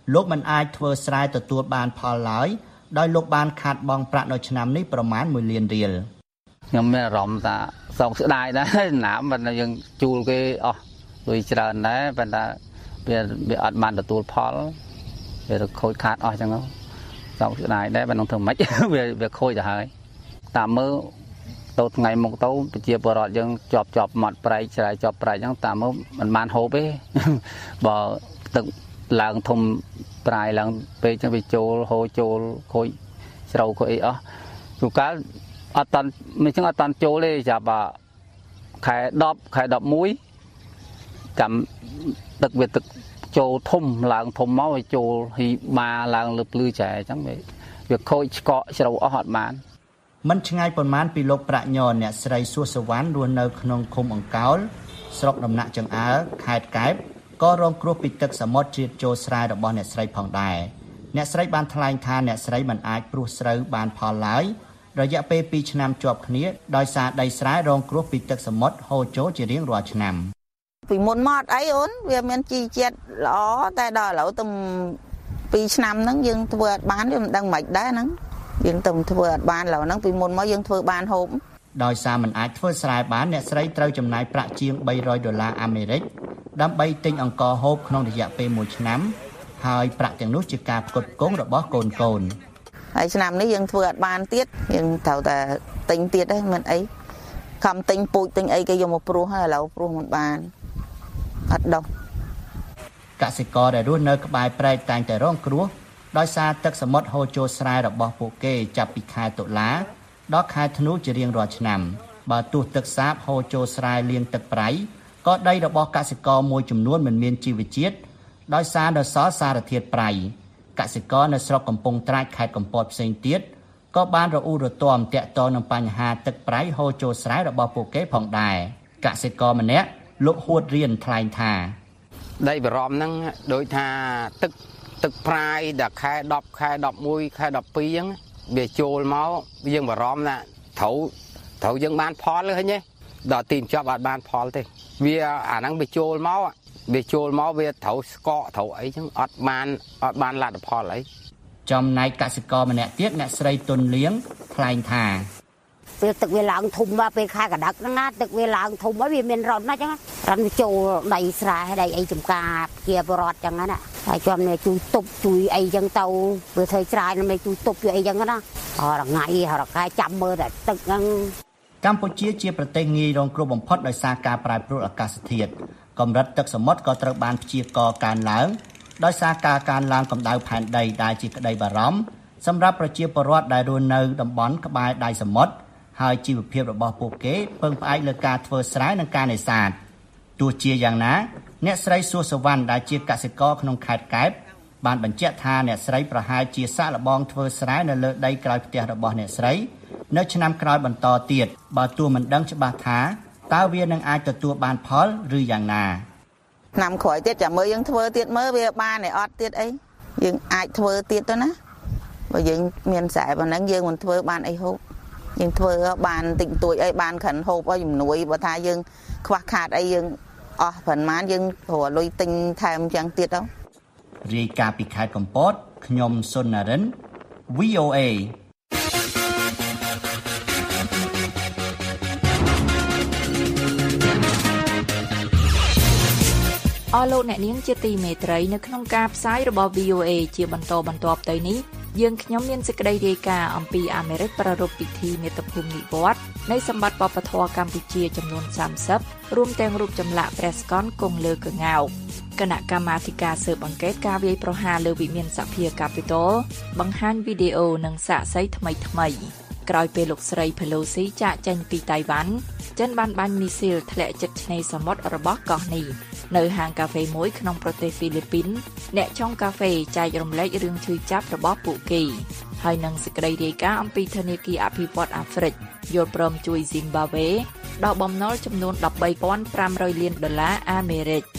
លោកមិនអាចធ្វើស្រែទទួលបានផលឡើយដោយលោកបានខាតបង់ប្រាក់នៅឆ្នាំនេះប្រមាណមួយលានរៀលខ្ញុំមានអារម្មណ៍ថាសោកស្ដាយដែរណាមិនយើងជួលគេអស់លុយច្រើនដែរប៉ុន្តែវាវាអត់បានទទួលផលវាខូចខាតអស់ចឹងសោកស្ដាយដែរបើនឹងធ្វើម៉េចវាវាខូចទៅហើយតាមមើលទៅថ្ងៃមុខទៅប្រជាពលរដ្ឋយើងជាប់ជាប់មាត់ប្រែកស្រែជាប់ប្រែកចឹងតាមមើលមិនបានហូបទេបើទឹកឡើងធំប្រែឡើងពេកចឹងវាចូលហូរចូលខូចស្រូវខូចអីអស់ជួនកាលអត់តាន់មិនចឹងអត់តាន់ចូលទេចាប់ខែដប់ខែដប់មួយចាំទឹកវាទឹកចូលធំឡើងធំមកវាចូលហ៊ីបាឡើងលើភ្លឺចែអញ្ចឹងវាវាខូចឆ្កកជ្រៅអស់អត់បានមិនឆ្ងាយប៉ុន្មានពីលោកប្រាក់ញ័រអ្នកស្រីសួសវណ្ណរស់នៅក្នុងឃុំអង្កោលស្រុកដំណាក់ចង្អើរខេត្តកែបក៏រងគ្រោះពីទឹកសមុទ្រជ្រៀតចូលស្រែរបស់អ្នកស្រីផងដែរអ្នកស្រីបានថ្លែងថាអ្នកស្រីមិនអាចព្រោះស្រូវបានផលឡើយរយៈពេលពីរឆ្នាំជាប់គ្នាដោយសារដីស្រែរងគ្រោះពីទឹកសមុទ្រហូរចូលជារៀងរាល់ឆ្នាំពីមុនមកអីអូនវាមានជីជាតិល្អតែដល់ឥឡូវទៅពីរឆ្នាំហ្នឹងយើងធ្វើអត់បានវាមិនដឹងមិនដែរហ្នឹងយើងទៅធ្វើអត់បានឥឡូវហ្នឹងពីមុនមកយើងធ្វើបានហូបដោយសារមិនអាចធ្វើស្រែបានអ្នកស្រីត្រូវចំណាយប្រាក់ជាងបីរយដុល្លារអាមេរិកដើម្បីទិញអង្ករហូបក្នុងរយៈពេលមួយឆ្នាំហើយប្រាក់ទាំងនោះជាការផ្គត់ផ្គង់របស់កូនកូនហើយឆ្នាំនេះយើងធ្វើអត់បានទៀតយើងត្រូវតែទិញទៀតហ្នឹងមិនអីខំទិញពូជទិញអីគេយកមកព្រោះហើយឥឡូវព្រោះមិនបានអត់ដុះកសិករដែលរស់នៅក្បែរព្រែកតែងតែរងគ្រោះដោយសារទឹកសមុទ្រហូរចូលស្រែរបស់ពួកគេចាប់ពីខែតុលាដល់ខែធ្នូជារៀងរាល់ឆ្នាំបើទោះទឹកសាបហូរចូលស្រែលាងទឹកប្រៃក៏ដីរបស់កសិករមួយចំនួនមិនមានជីវជាតិដោយសារនៅសល់សារធាតុប្រៃកសិករនៅស្រុកកំពង់ត្រាចខេត្តកំពតផ្សេងទៀតក៏បានរអ៊ូរទាំទាក់ទងនឹងបញ្ហាទឹកប្រៃហូរចូលស្រែរបស់ពួកគេផងដែរកសិករម្នាក់លោកហួតរៀនថ្លែងថាដីបរំហ្នឹងដូចថាទឹកទឹកប្រៃដល់ខែដប់ខែដប់មួយខែដប់ពីរហ្នឹងវាចូលមកយើងបារម្ភណាត្រូវត្រូវយើងបានផលឃើញទេដល់ទីបញ្ចប់អត់បានផលទេវាអាហ្នឹងវាចូលមកវាចូលមកវាត្រូវស្កកត្រូវអីចឹងអត់បានអត់បានលទ្ធផលអីចំណែកកសិករម្នាក់ទៀតអ្នកស្រីទុនលៀងថ្លែងថាពេលទឹកវាឡើងធំមកពេលខែកដឹកហ្នឹងណាទឹកវាឡើងធំហើយវាមានរត់ណាចឹងរត់ចូលដីស្រែដីអីចំការជាបរតចឹងណាហើយជាប់នេះជួយទប់ជួយអីចឹងទៅវាធ្វើស្រែនឹងជួយទប់ជួយអីចឹងណាអរថ្ងៃរកែចាំមើលតែទឹកហ្នឹងកម្ពុជាជាប្រទេសងាយរងគ្រោះបំផុតដោយសារការប្រែប្រួលអាកាសធាតុកម្រិតទឹកសមុទ្រក៏ត្រូវបានព្យាករណ៍កើនឡើងដោយសារការកើនឡើងកម្ដៅផែនដីដែលជាក្តីបារម្ភសម្រាប់ប្រជាពលរដ្ឋដែលរស់នៅតំបន់ក្បែរដៃសមុទ្រហើយជីវភាពរបស់ពួកគេពឹងផ្អែកលើការធ្វើស្រែនិងការនេសាទទោះជាយ៉ាងណាអ្នកស្រីសួសវណ្ណដែលជាកសិករក្នុងខេត្តកែបបានបញ្ជាក់ថាអ្នកស្រីប្រហែលជាសាកល្បងធ្វើស្រែនៅលើដីក្រោយផ្ទះរបស់អ្នកស្រីនៅឆ្នាំក្រោយបន្តទៀតបើទោះមិនដឹងច្បាស់ថាតើវានឹងអាចទទួលបានផលឬយ៉ាងណាឆ្នាំក្រោយទៀតចាំមើលយើងធ្វើទៀតមើលវាបានទេអត់ទៀតអីយើងអាចធ្វើទៀតទៅណាបើយើងមានស្រែប៉ុណ្ណឹងយើងមិនធ្វើបានអីហូបយើងធ្វើបានតិចតួចអីបានខិនហូបឲ្យជំនួយបើថាយើងខ្វះខាតអីយើងអស់ប្រហែលយើងរកលុយទិញថែមចឹងទៀតទៅរាយការណ៍ពីខេត្តកំពតខ្ញុំសុននរិន វី អូ เอអស់លោកអ្នកនាងជាទីមេត្រីនៅក្នុងការផ្សាយរបស់ វី អូ เอ ជាបន្តបន្ទាប់ទៅនេះយើងខ្ញុំមានសេចក្តីរាយការណ៍អំពីអាមេរិកប្រារព្ធពិធីមាតុភូមិនិវត្តន៍នៃសម្បត្តិវប្បធម៌កម្ពុជាចំនួនសាមសិបរួមទាំងរូបចម្លាក់ព្រះស្កន្ទគង់លើក្ងោកគណៈកម្មាធិការស៊ើបអង្កេតការវាយប្រហារលើវិមានសភា Capitol បង្ហាញវីដេអូនិងសាក្សីថ្មីថ្មីក្រោយពេលលោកស្រី Pelosi ចាកចេញពីតៃវ៉ាន់ចិនបានបាញ់មីស៊ីលធ្លាក់ជិតឆ្នេរសមុទ្ររបស់កោះនេះនៅហាងកាហ្វេមួយក្នុងប្រទេសហ្វីលីពីនអ្នកចុងកាហ្វេចែករំលែករឿងឈឺចាប់របស់ពួកគេហើយនឹងសេចក្តីរាយការណ៍អំពីធនាគារអភិវឌ្ឍន៍អាហ្វ្រិកយល់ព្រមជួយ Zimbabwe ដល់បំណុលចំនួនដប់បីពាន់ប្រាំរយលានដុល្លារអាមេរិក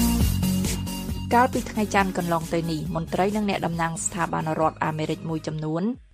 កាលពីថ្ងៃច័ន្ទកន្លងទៅនេះមន្ត្រីនិងអ្នកតំណាងស្ថាប័នរដ្ឋអាមេរិកមួយចំនួន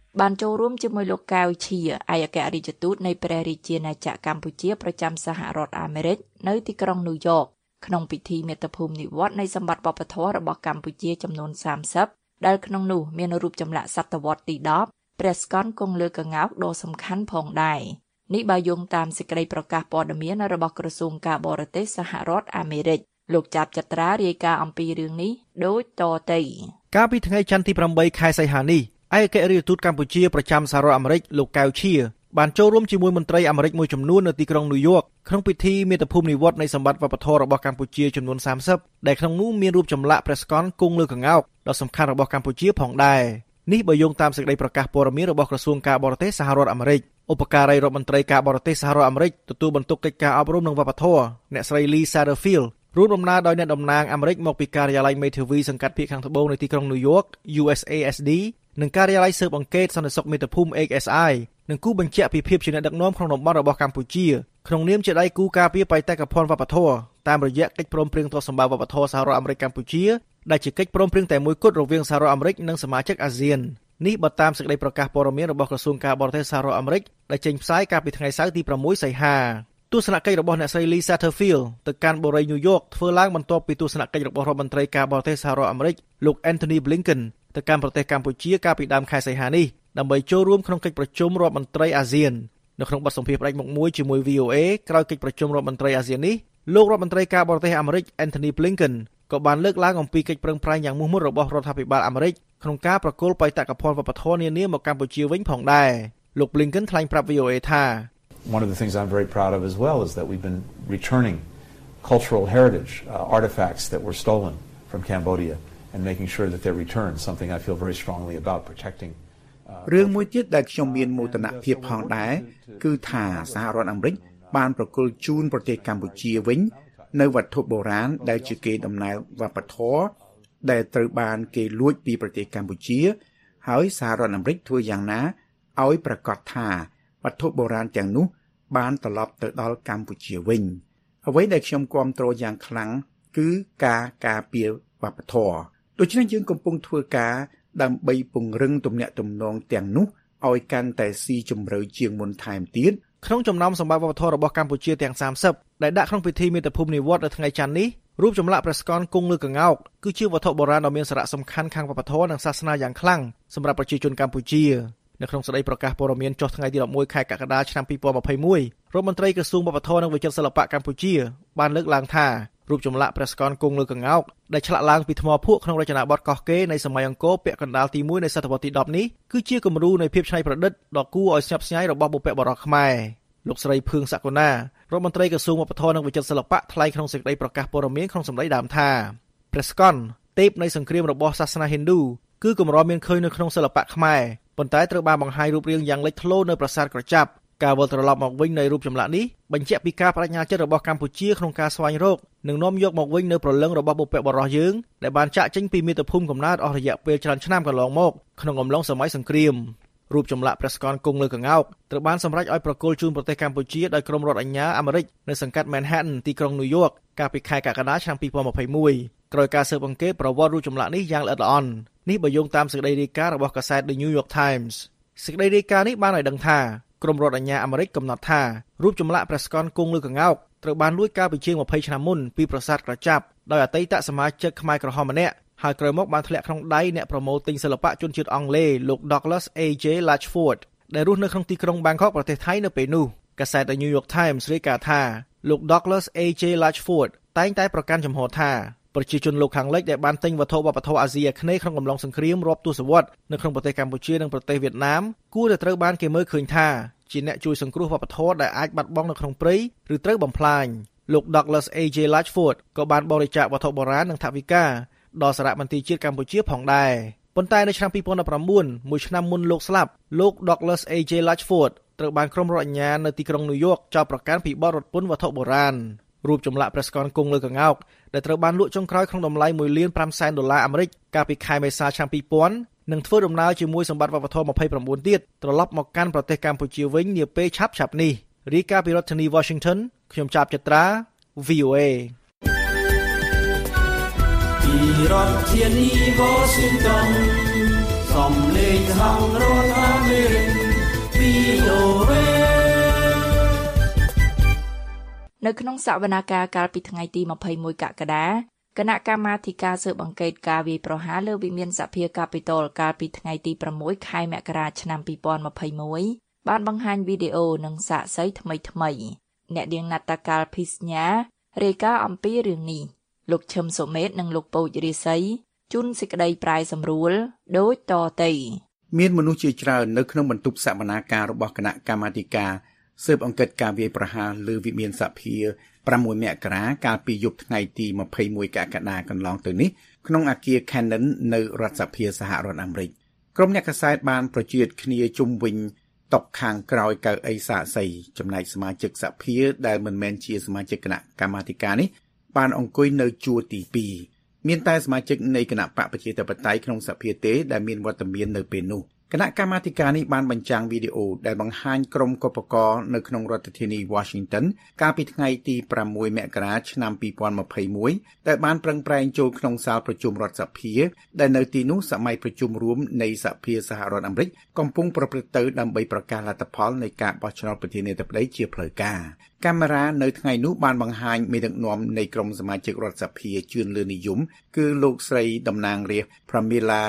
បានចូលរួមជាមួយលោកកៅឈៀឯកអគ្គរដ្ឋទូតនៃព្រះរាជាណាចក្រកម្ពុជាប្រចាំសហរដ្ឋអាមេរិកនៅទីក្រុងញូវយ៉កក្នុងពិធីមាតុភូមិនិវត្តន៍នៃសម្បត្តិវប្បធម៌របស់កម្ពុជាចំនួនសាមសិបដែលក្នុងនោះមានរូបចម្លាក់សតវត្សទីដប់ព្រះស្កន្ទគង់លើក្ងោកដ៏សំខាន់ផងដែរនេះបើយោងតាមសេចក្តីប្រកាសព័ត៌មានរបស់ក្រសួងការបរទេសសហរដ្ឋអាមេរិកលោកចាប់ចត្រារាយការណ៍អំពីរឿងនេះដូចតទៅកាលពីថ្ងៃច័ន្ទទីប្រាំបីខែសីហានេះឯកអគ្គរដ្ឋទូតកម្ពុជាប្រចាំសហរដ្ឋអាមេរិកលោកកៅឈៀបានចូលរួមជាមួយមន្ត្រីអាមេរិកមួយចំនួននៅទីក្រុងញូវយ៉កក្នុងពិធីមាតុភូមិនិវត្តន៍នៃសម្បត្តិវប្បធម៌របស់កម្ពុជាចំនួនសាមសិបដែលក្នុងនោះមានរូបចម្លាក់ព្រះស្កន្ទគង់លើក្ងោកដ៏សំខាន់របស់កម្ពុជាផងដែរនេះបើយោងតាមសេចក្តីប្រកាសព័ត៌មានរបស់ក្រសួងការបរទេសសហរដ្ឋអាមេរិកឧបការីរដ្ឋមន្ត្រីការបរទេសសហរដ្ឋអាមេរិកទទួលបន្ទុកកិច្ចការអប់រំនិងវប្បធម៌អ្នកស្រី Lee Satterfield រួមដំណើរដោយអ្នកតំណាងអាមេរិកមកពីការិយាល័យមេធាវីសង្កាត់ភាគខាងត្បូងនៃទីក្រុងញូវយ៉ក U S A S D និងការិយាល័យស៊ើបអង្កេតសន្តិសុខមាតុភូមិ H S I និងគូបញ្ជាក់ពីភាពជាអ្នកដឹកនាំក្នុងតំបន់របស់កម្ពុជាក្នុងនាមជាដៃគូការពារបេតិកភណ្ឌវប្បធម៌តាមរយៈកិច្ចព្រមព្រៀងទ្រព្យសម្បត្តិវប្បធម៌សហរដ្ឋអាមេរិកកម្ពុជាដែលជាកិច្ចព្រមព្រៀងតែមួយគត់រវាងសហរដ្ឋអាមេរិកនិងសមាជិកអាស៊ាននេះបើតាមសេចក្តីប្រកាសព័ត៌មានរបស់ក្រសួងការបរទេសសហរដ្ឋអាមេរិកដែលចេញផ្សាយកាលពីថ្ងៃសៅរ៍ទីប្រាំមួយសីហាទស្សនកិច្ចរបស់អ្នកស្រី Lee Satterfield ទៅកាន់បុរីញូវយ៉កធ្វើឡើងបន្ទាប់ពីទស្សនកិច្ចរបស់រដ្ឋមន្ត្រីការបរទេសសហរដ្ឋអាមេរិកលោក Antony Blinken ទៅកាន់ប្រទេសកម្ពុជាកាលពីដើមខែសីហានេះដើម្បីចូលរួមក្នុងកិច្ចប្រជុំរដ្ឋមន្ត្រីអាស៊ាននៅក្នុងបទសម្ភាសន៍ផ្ដាច់មុខមួយជាមួយ V O A ក្រោយកិច្ចប្រជុំរដ្ឋមន្ត្រីអាស៊ាននេះលោករដ្ឋមន្ត្រីការបរទេសអាមេរិក Antony Blinken ក៏បានលើកឡើងអំពីកិច្ចប្រឹងប្រែងយ៉ាងមោះមុតរបស់រដ្ឋាភិបាលអាមេរិកក្នុងការប្រគល់បេតិកភណ្ឌវប្បធម៌នានាមកកម្ពុជាវិញផងដែរលោក Blinken ថ្លែងប្រាប់ V O A ថា One of the things I'm very proud of as well is that we've been returning cultural heritage uh, artifacts that were stolen from Cambodia and making sure that they're returned, something I feel very strongly about protecting. រឿងមួយទៀតដែលខ្ញុំមានមោទនភាពផងដែរគឺថាសហរដ្ឋអាមេរិកបានប្រគល់ជូនប្រទេសកម្ពុជាវិញនៅវត្ថុបុរាណដែលជាកេរដំណែលវប្បធម៌ដែលត្រូវបានគេលួចពីប្រទេសកម្ពុជាហើយសហរដ្ឋអាមេរិកធ្វើយ៉ាងណាឲ្យប្រកាសថាវត្ថុបុរាណទាំងនោះបានត្រឡប់ទៅដល់កម្ពុជាវិញអ្វីដែលខ្ញុំគាំទ្រយ៉ាងខ្លាំងគឺការការពារវប្បធម៌ដូច្នេះយើងកំពុងធ្វើការដើម្បីពង្រឹងទំនាក់ទំនងទាំងនោះឲ្យកាន់តែស៊ីជម្រៅជាងមុនថែមទៀតក្នុងចំណោមសម្បត្តិវប្បធម៌របស់កម្ពុជាទាំងសាមសិបដែលដាក់ក្នុងពិធីមាតុភូមិនិវត្តន៍នៅថ្ងៃច័ន្ទនេះរូបចម្លាក់ព្រះស្កន្ទគង់លើក្ងោកគឺជាវត្ថុបុរាណដ៏មានសារៈសំខាន់ខាងវប្បធម៌និងសាសនាយ៉ាងខ្លាំងសម្រាប់ប្រជាជនកម្ពុជានៅក្នុងសេចក្តីប្រកាសព័ត៌មានចុះថ្ងៃទីដប់មួយខែកក្កដាឆ្នាំពីរពាន់ម្ភៃមួយរដ្ឋមន្ត្រីក្រសួងវប្បធម៌និងវិចិត្រសិល្បៈកម្ពុជាបានលើកឡើងថារូបចម្លាក់ព្រះស្កន្ទគង់លើក្ងោកដែលឆ្លាក់ឡើងពីថ្មភក់ក្នុងរចនាបថកោះកេរនៃសម័យអង្គរពាក់កណ្ដាលទីមួយនៃសតវត្សទីដប់នេះគឺជាគំរូនៃភាពច្នៃប្រឌិតដ៏គួរឲ្យស្ញប់ស្ញែងរបស់បុព្វបុរសខ្មែរលោកស្រីភឿងសក្កណារដ្ឋមន្ត្រីក្រសួងវប្បធម៌និងវិចិត្រសិល្បៈថ្លែងក្នុងសេចក្តីប្រកាសព័ត៌មានក្នុងសម្ដីដើមថាព្រះស្កន្ទទេពនៃសង្គ្រាមរបស់សាសនាហិណ្ឌូគឺកម្រមានឃើញនៅក្នុងសិល្បៈខ្មែរប៉ុន្តែត្រូវបានបង្ហាញរូបរាងយ៉ាងលេចធ្លោនៅប្រាសាទក្រចាប់ការវិលត្រឡប់មកវិញនៃរូបចម្លាក់នេះបញ្ជាក់ពីការបដិញ្ញាចិត្តរបស់កម្ពុជាក្នុងការស្វែងរកនិងនាំយកមកវិញនៅព្រលឹងរបស់បុព្វបុរសយើងដែលបានចាក់ចេញពីមាតុភូមិកំណើតអស់រយៈពេលច្រើនឆ្នាំកន្លងមកក្នុងអំឡុងសម័យសង្គ្រាមរូបចម្លាក់ព្រះស្កន្ទគង់លើក្ងោកត្រូវបានសម្រេចឲ្យប្រគល់ជូនប្រទេសកម្ពុជាដោយក្រុមរដ្ឋអាជ្ញាអាមេរិកនៅសង្កាត់ Manhattan ទីក្រុងញូវយ៉កកាលពីខែកក្កដាឆ្នាំពីរពាន់ម្ភៃមួយក្រោយការស៊ើបអង្កេតប្រវត្តិរូបចម្លាក់នេះយ៉ាងល្អិតល្អន់នេះបើយោងតាមសេចក្តីរាយការណ៍របស់កាសែត The New York Times សេចក្តីរាយការណ៍នេះបានឲ្យដឹងថាក្រុមរដ្ឋអាជ្ញាអាមេរិកកំណត់ថារូបចម្លាក់ព្រះស្កន្ទគង់លើក្ងោកត្រូវបានលួចកាលពីជាងម្ភៃឆ្នាំមុនពីប្រាសាទក្រចាប់ដោយអតីតសមាជិកខ្មែរក្រហមម្នាក់ហើយក្រោយមកបានធ្លាក់ក្នុងដៃអ្នកប្រមូលទិញសិល្បៈជនជាតិអង់គ្លេសលោក Douglas A J Latchford ដែលរស់នៅក្នុងទីក្រុង Bangkok ប្រទេសថៃនៅពេលនោះកាសែត The New York Times រាយការណ៍ថាលោក Douglas A J Latchford តែងតែប្រកាន់ជំហរថាប្រជាជនលោកខាងលិចដែលបានទិញវត្ថុវប្បធម៌អាស៊ីអាគ្នេយ៍ក្នុងកំឡុងសង្គ្រាមរាប់ទសវត្សរ៍នៅក្នុងប្រទេសកម្ពុជានិងប្រទេសវៀតណាមគួរតែត្រូវបានគេមើលឃើញថាជាអ្នកជួយសង្គ្រោះវប្បធម៌ដែលអាចបាត់បង់នៅក្នុងព្រៃឬត្រូវបំផ្លាញលោក Douglas A J Latchford ក៏បានបរិច្ចាគវត្ថុបុរាណនិងថវិកាដល់សារមន្ទីរជាតិកម្ពុជាផងដែរប៉ុន្តែនៅឆ្នាំពីរពាន់ដប់ប្រាំបួនមួយឆ្នាំមុនលោកស្លាប់លោក Douglas A J Latchford ត្រូវបានក្រុមរដ្ឋអាជ្ញានៅទីក្រុងញូវយ៉កចោទប្រកាន់ពីបទរត់ពន្ធវត្ថុបុរាណរូបចម្លាក់ព្រះស្កន្ទគង់លើក្ងោកដែលត្រូវបានលក់ចុងក្រោយក្នុងតម្លៃមួយលានប្រាំសែនដុល្លារអាមេរិកកាលពីខែមេសាឆ្នាំពីរពាន់នឹងធ្វើដំណើរជាមួយសម្បត្តិវប្បធម៌ម្ភៃប្រាំបួនទៀតត្រឡប់មកកាន់ប្រទេសកម្ពុជាវិញនាពេលឆាប់ៗនេះរាយការណ៍ពីរដ្ឋធានី Washington ខ្ញុំចាប់ចត្រា V O A ពីរដ្ឋធានី Washington សសំលេងហៅរដ្ឋអាមេរិក វី អូ เอនៅក្នុងសវនកម្មកាលពីថ្ងៃទីម្ភៃមួយកក្កដាគណៈកម្មាធិការស៊ើបអង្កេតការវាយប្រហារលើវិមានសភាកាពីតុលកាលពីថ្ងៃទីប្រាំមួយខែមករាឆ្នាំពីរពាន់ម្ភៃមួយបានបង្ហាញវីដេអូនិងសាក្សីថ្មីថ្មីអ្នកនាងណាតាកាល់ភីសញ្ញារាយការណ៍អំពីរឿងនេះលោកឈឹមសុមេតនិងលោកពូចរិស័យជូនសេចក្តីប្រាយសម្រួលដូចតទៅមានមនុស្សជាច្រើននៅក្នុងបន្ទប់សវនាការរបស់គណៈកម្មាធិការស៊ើបអង្កេតការវាយប្រហារលើវិមានសភាប្រាំមួយមករាកាលពីយប់ថ្ងៃទីម្ភៃមួយកក្កដាកន្លងទៅនេះក្នុងអគារ Cannon នៅរដ្ឋសភាសហរដ្ឋអាមេរិកក្រុមអ្នកកាសែតបានប្រជៀតគ្នាជុំវិញតុខាងក្រោយកៅអីសាក្សីចំណែកសមាជិកសភាដែលមិនមែនជាសមាជិកគណៈកម្មាធិការនេះបានអង្គុយនៅជួរទីពីរមានតែសមាជិកនៃគណៈបកប្រជាធិបតេយ្យក្នុងសភាទេដែលមានវត្តមាននៅពេលនោះគណៈកម្មាធិការនេះបានបញ្ចាំងវីដេអូដែលបង្ហាញក្រុមគឧបករណ៍នៅក្នុងរដ្ឋធានី Washington កាលពីថ្ងៃទីប្រាំមួយមករាឆ្នាំពីរពាន់ម្ភៃមួយដែលបានប្រឹងប្រែងចូលក្នុងសាលប្រជុំរដ្ឋសភាដែលនៅទីនោះសម័យប្រជុំរួមនៃសភាសហរដ្ឋអាមេរិកកំពុងប្រព្រឹត្តទៅដើម្បីប្រកាសលទ្ធផលនៃការបោះឆ្នោតប្រធានាធិបតីជាផ្លូវការកាមេរ៉ានៅថ្ងៃនោះបានបង្ហាញមេដឹកនាំនៃក្រុមសមាជិករដ្ឋសភាជឿនលឿននិយមគឺលោកស្រីតំណាងរាស្ត្រ Pramila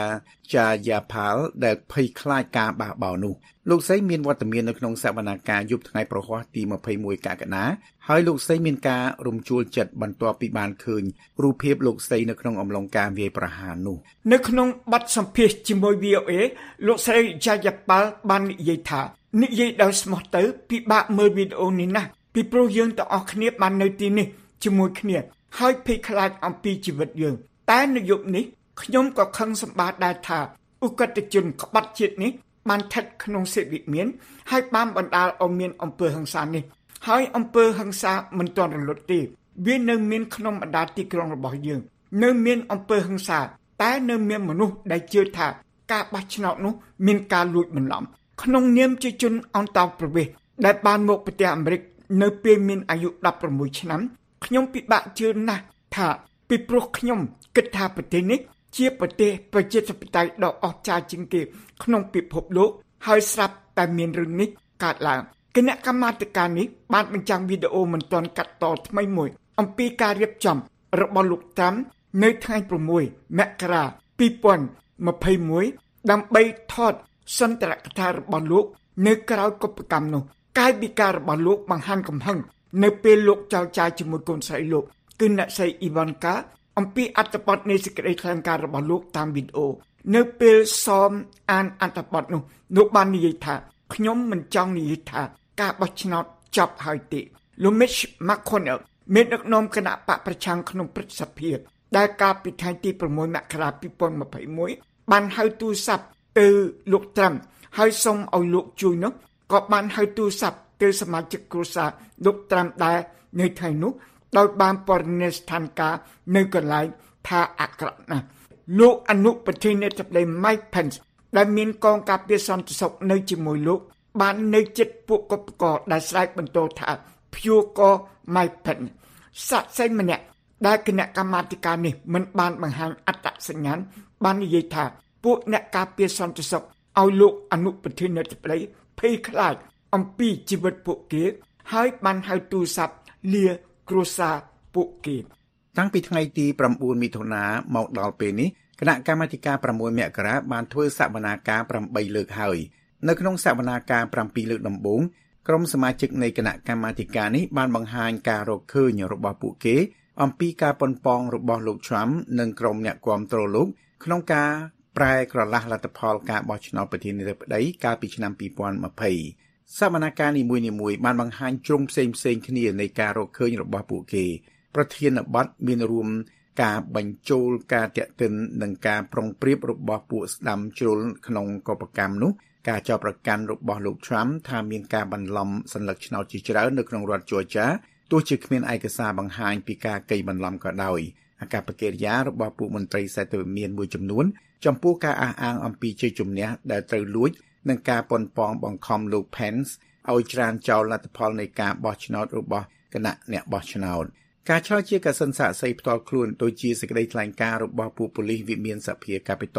Jayapal ដែលភ័យខ្លាចការបះបោរនោះលោកស្រីមានវត្តមាននៅក្នុងសវនកម្មយប់ថ្ងៃប្រហ័សទីម្ភៃមួយកក្កដាហើយលោកស្រីមានការរំជួលចិត្តបន្ទាប់ពីបានឃើញរូបភាពលោកស្រីនៅក្នុងអំឡុងការវាយប្រហារនោះនៅក្នុងបទសម្ភាសន៍ជាមួយ វី អូ เอ លោកស្រី Jayapal បាននិយាយថានិយាយដោយស្មោះទៅពិបាកមើលវីដេអូនេះណាស់ពីព្រោះយើងទាំងអស់គ្នាបាននៅទីនេះជាមួយគ្នាហើយភ័យខ្លាចអំពីជីវិតយើងតែនៅយប់នេះខ្ញុំក៏ខឹងសម្បាដែរថាឧក្រិដ្ឋជនក្បត់ជាតិនេះបានស្ថិតក្នុងសេវិមានហើយបានបណ្ដាលឲ្យមានអំពើហិង្សានេះហើយអំពើហិង្សាមិនទាន់រលត់ទេវានៅមានក្នុងបណ្ដាទីក្រុងរបស់យើងនៅមានអំពើហិង្សាតែនៅមានមនុស្សដែលជឿថាការបោះឆ្នោតនោះមានការលួចបន្លំក្នុងនាមជាជនអន្តោប្រវេសន៍ដែលបានមកប្រទេសអាមេរិកនៅពេលមានអាយុដប់ប្រាំមួយឆ្នាំខ្ញុំពិបាកជឿណាស់ថាពីព្រោះខ្ញុំគិតថាប្រទេសនេះជាប្រទេសប្រជាធិបតេយ្យដ៏អស្ចារ្យជាងគេក្នុងពិភពលោកហើយស្រាប់តែមានរឿងនេះកើតឡើងគណៈកម្មាធិការនេះបានបញ្ចាំងវីដេអូមិនទាន់កាត់តថ្មីមួយអំពីការរៀបចំរបស់លោកត្រាំនៅថ្ងៃប្រាំមួយមករាពីរពាន់ម្ភៃមួយដើម្បីថតសន្ទរកថារបស់លោកនៅក្រៅកុបកម្មនោះកាយវិការរបស់លោកបង្ហាញកំហឹងនៅពេលលោកចោទចាយជាមួយកូនស្រីលោកគឺអ្នកស្រីអ៊ីវ៉ាន់កាអំពីអត្ថបទនៃសេចក្តីថ្លែងការណ៍របស់លោកតាមវីដេអូនៅពេលសមអានអត្ថបទនោះលោកបាននិយាយថាខ្ញុំមិនចង់និយាយថាការបោះឆ្នោតចប់ហើយទេលោក Mitch McConnell មេដឹកនាំគណៈបកប្រឆាំងក្នុងព្រឹទ្ធសភាដែលកាលពីថ្ងៃទីប្រាំមួយមករាពីរពាន់ម្ភៃមួយបានហៅទូរស័ព្ទទៅលោកត្រាំហើយសុំឲ្យលោកជួយនោះក៏បានហៅទូរស័ព្ទទៅសមាជិកគ្រួសារលោកត្រាំដែរនៅថ្ងៃនោះដោយបានពរណេស្ថានការនៅកន្លែងថាអាក្រក់ណាស់លោកអនុប្រធានាធិបតី Mike Pence ដែលមានកងការពារសន្តិសុខនៅជាមួយលោកបាននៅជិតពួកកុបកដែលស្រែកបន្ទោថាភួរក Mike Pence សាក់សៃម្នាក់ដែលគណៈកម្មាធិការនេះមិនបានបង្ហាញអត្តសញ្ញាណបាននិយាយថាពួកអ្នកការពារសន្តិសុខឲ្យលោកអនុប្រធានាធិបតីភ័យខ្លាចអំពីជីវិតពួកគេហើយបានហៅទូរស័ព្ទលាគ្រួសារពួកគេតាំងពីថ្ងៃទីប្រាំបួនមិថុនាមកដល់ពេលនេះគណៈកម្មាធិការប្រាំមួយមករាបានធ្វើសវនាការប្រាំបីលើកហើយនៅក្នុងសវនាការប្រាំពីរលើកដំបូងក្រុមសមាជិកនៃគណៈកម្មាធិការនេះបានបង្ហាញការរកឃើញរបស់ពួកគេអំពីការប៉ុនប៉ងរបស់លោក Trump និងក្រុមអ្នកគាំទ្រលោកក្នុងការប្រែក្រឡាស់លទ្ធផលការបោះឆ្នោតប្រធានាធិបតីកាលពីឆ្នាំពីរពាន់ម្ភៃសវនកម្មនីមួយៗបានបង្ហាញជ្រុងផ្សេងៗគ្នានៃការរកឃើញរបស់ពួកគេប្រធានបទមានរួមការបញ្ចូលការតាក់ទិននិងការប្រុងប្រៀបរបស់ពួកស្ដាំជ្រុលក្នុងកុបកម្មនោះការចោទប្រកាន់របស់លោក Trump ថាមានការបន្លំសញ្ញាឆ្នោតជាច្រើននៅក្នុងរដ្ឋ Georgia ទោះជាគ្មានឯកសារបង្ហាញពីការកេងបន្លំក៏ដោយអាកប្បកិរិយារបស់ពួកមន្ត្រីសេដ្ឋវិមានមួយចំនួនចំពោះការអះអាងអំពីជ័យជំនះដែលត្រូវលួចនិងការប៉ុនប៉ងបង្ខំលោក Pence ឲ្យច្រានចោលលទ្ធផលនៃការបោះឆ្នោតរបស់គណៈអ្នកបោះឆ្នោតការឆ្លើយជាកសិនសាកសីផ្ទាល់ខ្លួនដូចជាសេចក្តីថ្លែងការណ៍របស់ពួកប៉ូលីសវិមានសភា Capitol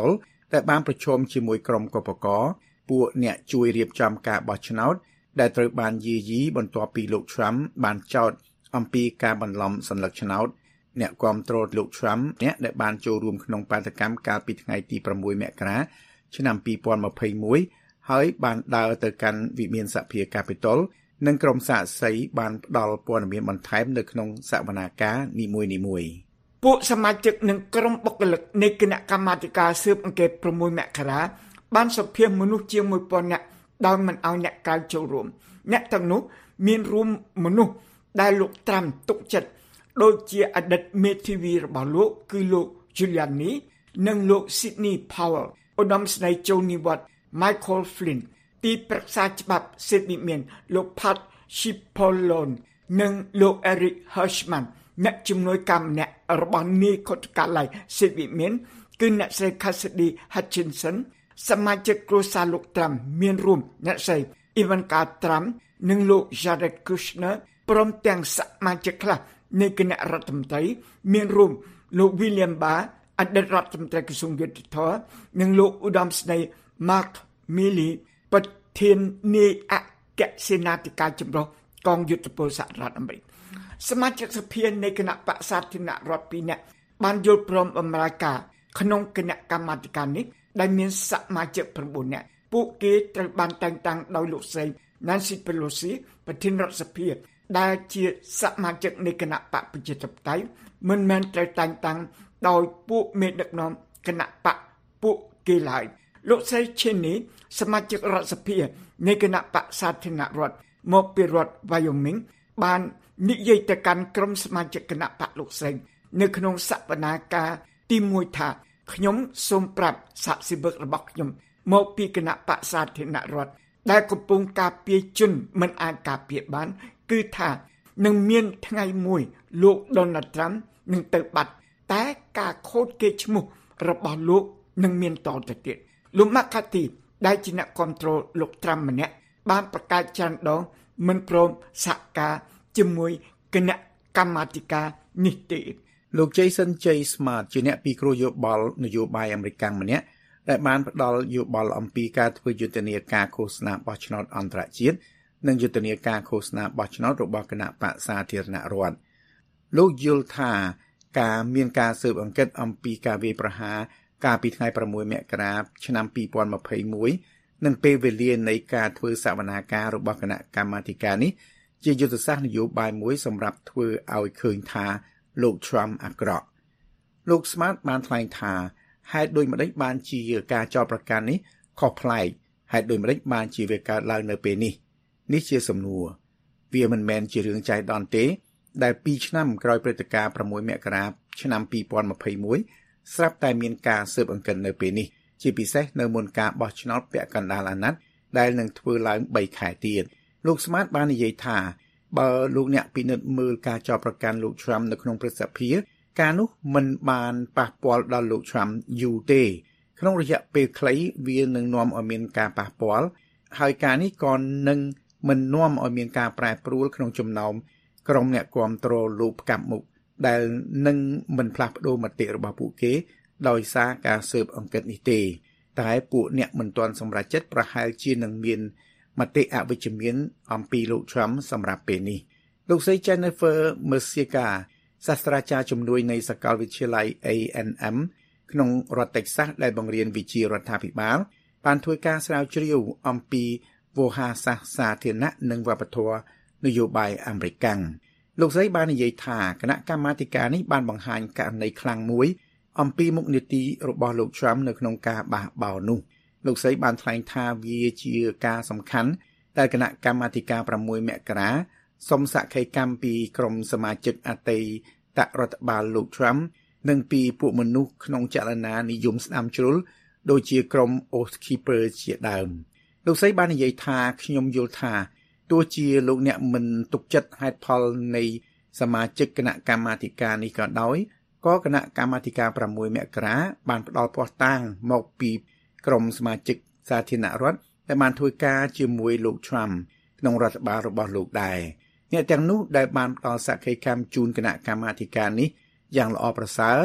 តែបានប្រជុំជាមួយក្រុមកពកពួកអ្នកជួយរៀបចំការបោះឆ្នោតដែលត្រូវបានយាយីបន្ទាប់ពីលោក Trump បានចោទអំពីការបន្លំសញ្ញាឆ្នោតអ្នកគាំទ្រលោក Trump អ្នកដែលបានចូលរួមក្នុងបាតុកម្មកាលពីថ្ងៃទីប្រាំមួយមករាឆ្នាំពីរពាន់ម្ភៃមួយហើយបានដើរទៅកាន់វិមានសភា Capitol និងក្រុមសាកសីបានផ្ដល់ព័ត៌មានបន្ថែមនៅក្នុងសវនាការនីមួយៗពួកសមាជិកនិងក្រុមបុគ្គលិកនៃគណៈកម្មាធិការស៊ើបអង្កេតប្រាំមួយមករាបានសម្ភាសមនុស្សជាងមួយពាន់នាក់ដោយមិនឲ្យអ្នកក្រៅចូលរួមអ្នកទាំងនោះមានរួមមនុស្សដែលលោកត្រាំទុកចិត្តដូចជាអតីតមេធាវីរបស់លោកគឺលោក Giuliani និងលោក Sidney Powell ឧត្តមស្នេហ៍ចូលនិវត្តន៍ Michael Flynn ទីប្រឹក្សាច្បាប់សិទ្ធិមានលោក Pat Cipollone និងលោក Eric Hirschman អ្នកជំនួយការម្នាក់របស់នាយខុទ្ទកាល័យសិទ្ធិមានគឺអ្នកស្រី Cassidy Hutchinson សមាជិកគ្រួសារលោកត្រាំមានរួមអ្នកស្រី Ivanka Trump និងលោក Jared Kushner ព្រមទាំងសមាជិកខ្លះនៃគណៈរដ្ឋមន្ត្រីមានរួមលោក William Barr អតីតរដ្ឋមន្ត្រីក្រសួងយុតិធម៌និងលោកឧត្តមស្នេហ៍ Mark Milley ប្រធាននាយអគ្គសេនាធិការចម្រុះកងយុទ្ធពលសហរដ្ឋអាមេរិកសមាជិកសភានៃគណៈបក្សសាធារណរដ្ឋពីរនាក់បានយល់ព្រមបម្រើការក្នុងគណៈកម្មាធិការនេះដែលមានសមាជិកប្រាំបួននាក់ពួកគេត្រូវបានតែងតាំងដោយលោកស្រី Nancy Pelosi ប្រធានរដ្ឋសភាដែលជាសមាជិកនៃគណៈបកប្រជាធិបតេយ្យមិនមែនត្រូវតែងតាំងដោយពួកមេដឹកនាំគណៈបកពួកគេឡើយលោកស្រី Cheney សមាជិករដ្ឋសភានៃគណៈបក្សសាធារណរដ្ឋមកពីរដ្ឋ Wyoming បាននិយាយទៅកាន់ក្រុមសមាជិកគណៈបកលោកស្រីនៅក្នុងសវនាការទីមួយថាខ្ញុំសូមប្រាប់សាក់ស៊ីវិករបស់ខ្ញុំមកពីគណៈបក្សសាធារណរដ្ឋដែលកំពុងការពារជនមិនអាចការពារបានគឺថានឹងមានថ្ងៃមួយលោក Donald Trump នឹងទៅបាត់តែការខូចកេរ្តិ៍ឈ្មោះរបស់លោកនឹងមានតទៅទៀតលោក McCarthy ដែលជាអ្នកគ្រប់គ្រងលោក Trump ម្នាក់បានប្រកាសច្រើនដងមិនព្រមសហការជាមួយគណៈកម្មាធិការនេះទេលោក Jason J. Smart ជាអ្នកពិគ្រោះយោបល់នយោបាយអាមេរិកម្នាក់ដែលបានផ្ដល់យោបល់អំពីការធ្វើយុទ្ធនាការឃោសនាបោះឆ្នោតអន្តរជាតិនិងយុទ្ធនាការឃោសនាបោះឆ្នោតរបស់គណៈបក្សសាធារណរដ្ឋលោកយល់ថាការមានការស៊ើបអង្កេតអំពីការវាយប្រហារកាលពីថ្ងៃប្រាំមួយមករាឆ្នាំពីរពាន់ម្ភៃមួយនិងពេលវេលានៃការធ្វើសវនាការរបស់គណៈកម្មាធិការនេះជាយុទ្ធសាស្ត្រនយោបាយមួយសម្រាប់ធ្វើឲ្យឃើញថាលោក Trump អាក្រក់លោក Smart បានថ្លែងថាហេតុដូចម្តេចបានជាការចោទប្រកាន់នេះខុសប្លែកហេតុដូចម្តេចបានជាវាកើតឡើងនៅពេលនេះនេះជាសំណួរវាមិនមែនជារឿងចៃដន្យទេដែលពីរឆ្នាំក្រោយព្រឹត្តិការណ៍ប្រាំមួយមករាឆ្នាំពីរពាន់ម្ភៃមួយស្រាប់តែមានការស៊ើបអង្កេតនៅពេលនេះជាពិសេសនៅមុនការបោះឆ្នោតពាក់កណ្ដាលអាណត្តិដែលនឹងធ្វើឡើងបីខែទៀតលោក Smart បាននិយាយថាបើលោកអ្នកពិនិត្យមើលការចោទប្រកាន់លោក Trump នៅក្នុងព្រឹទ្ធសភាការនោះមិនបានប៉ះពាល់ដល់លោក Trump យូរទេក្នុងរយៈពេលខ្លីវានឹងនាំឲ្យមានការប៉ះពាល់ហើយការនេះក៏នឹងមិននាំឲ្យមានការប្រែប្រួលក្នុងចំណោមក្រុមអ្នកគាំទ្រលោកផ្កាប់មុខដែលនឹងមិនផ្លាស់ប្ដូរមតិរបស់ពួកគេដោយសារការស៊ើបអង្កេតនេះទេតែពួកអ្នកមិនទាន់សម្រេចចិត្តប្រហែលជានឹងមានមតិអវិជ្ជមានអំពីលោក Trump សម្រាប់ពេលនេះលោកស្រី Jennifer Mercier សាស្ត្រាចារ្យជំនួយនៃសាកលវិទ្យាល័យ A and M ក្នុងរដ្ឋ Texas ដែលបង្រៀនវិជ្ជារដ្ឋាភិបាលបានធ្វើការស្រាវជ្រាវអំពីវោហារសាស្ត្រសាធារណៈនិងវប្បធម៌នយោបាយអាមេរិកលោកស្រីបាននិយាយថាគណៈកម្មាធិការនេះបានបង្ហាញករណីខ្លាំងមួយអំពីមុខនីតិរបស់លោក Trump នៅក្នុងការបះបោរនោះលោកស្រីបានថ្លែងថាវាជាការសំខាន់ដែលគណៈកម្មាធិការប្រាំមួយមករាសុំសក្ខីកម្មពីក្រុមសមាជិកអតីតរដ្ឋបាលលោក Trump និងពីពួកមនុស្សក្នុងចលនានិយមស្ដាំជ្រុលដូចជាក្រុម Oath Keeper ជាដើមលោកស្រីបាននិយាយថាខ្ញុំយល់ថាទោះជាលោកអ្នកមិនទុកចិត្តហេតុផលនៃសមាជិកគណៈកម្មាធិការនេះក៏ដោយក៏គណៈកម្មាធិការប្រាំមួយមករាបានផ្ដល់ភស្តុតាងមកពីក្រុមសមាជិកសាធារណរដ្ឋដែលបានធ្វើការជាមួយលោក Trump ក្នុងរដ្ឋបាលរបស់លោកដែរអ្នកទាំងនោះដែលបានផ្ដល់សក្ខីកម្មជូនគណៈកម្មាធិការនេះយ៉ាងល្អប្រសើរ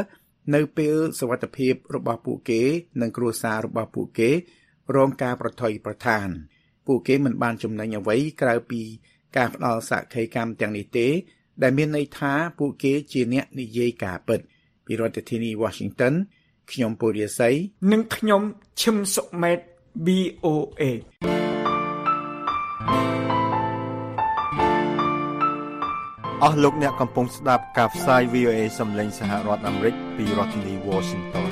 នៅពេលសុវត្ថិភាពរបស់ពួកគេនិងគ្រួសាររបស់ពួកគេរងការប្រថុយប្រថានពួកគេមិនបានចំណេញអ្វីក្រៅពីការផ្ដល់សក្ខីកម្មទាំងនេះទេដែលមានន័យថាពួកគេជាអ្នកនិយាយការពិតពីរដ្ឋធានី Washington ខ្ញុំពូរិយស័យនិងខ្ញុំឈឹមសុមេត វី អូ เอអស់លោកអ្នកកំពុងស្ដាប់ការផ្សាយ វី អូ เอ សំឡេងសហរដ្ឋអាមេរិកពីរដ្ឋធានី Washington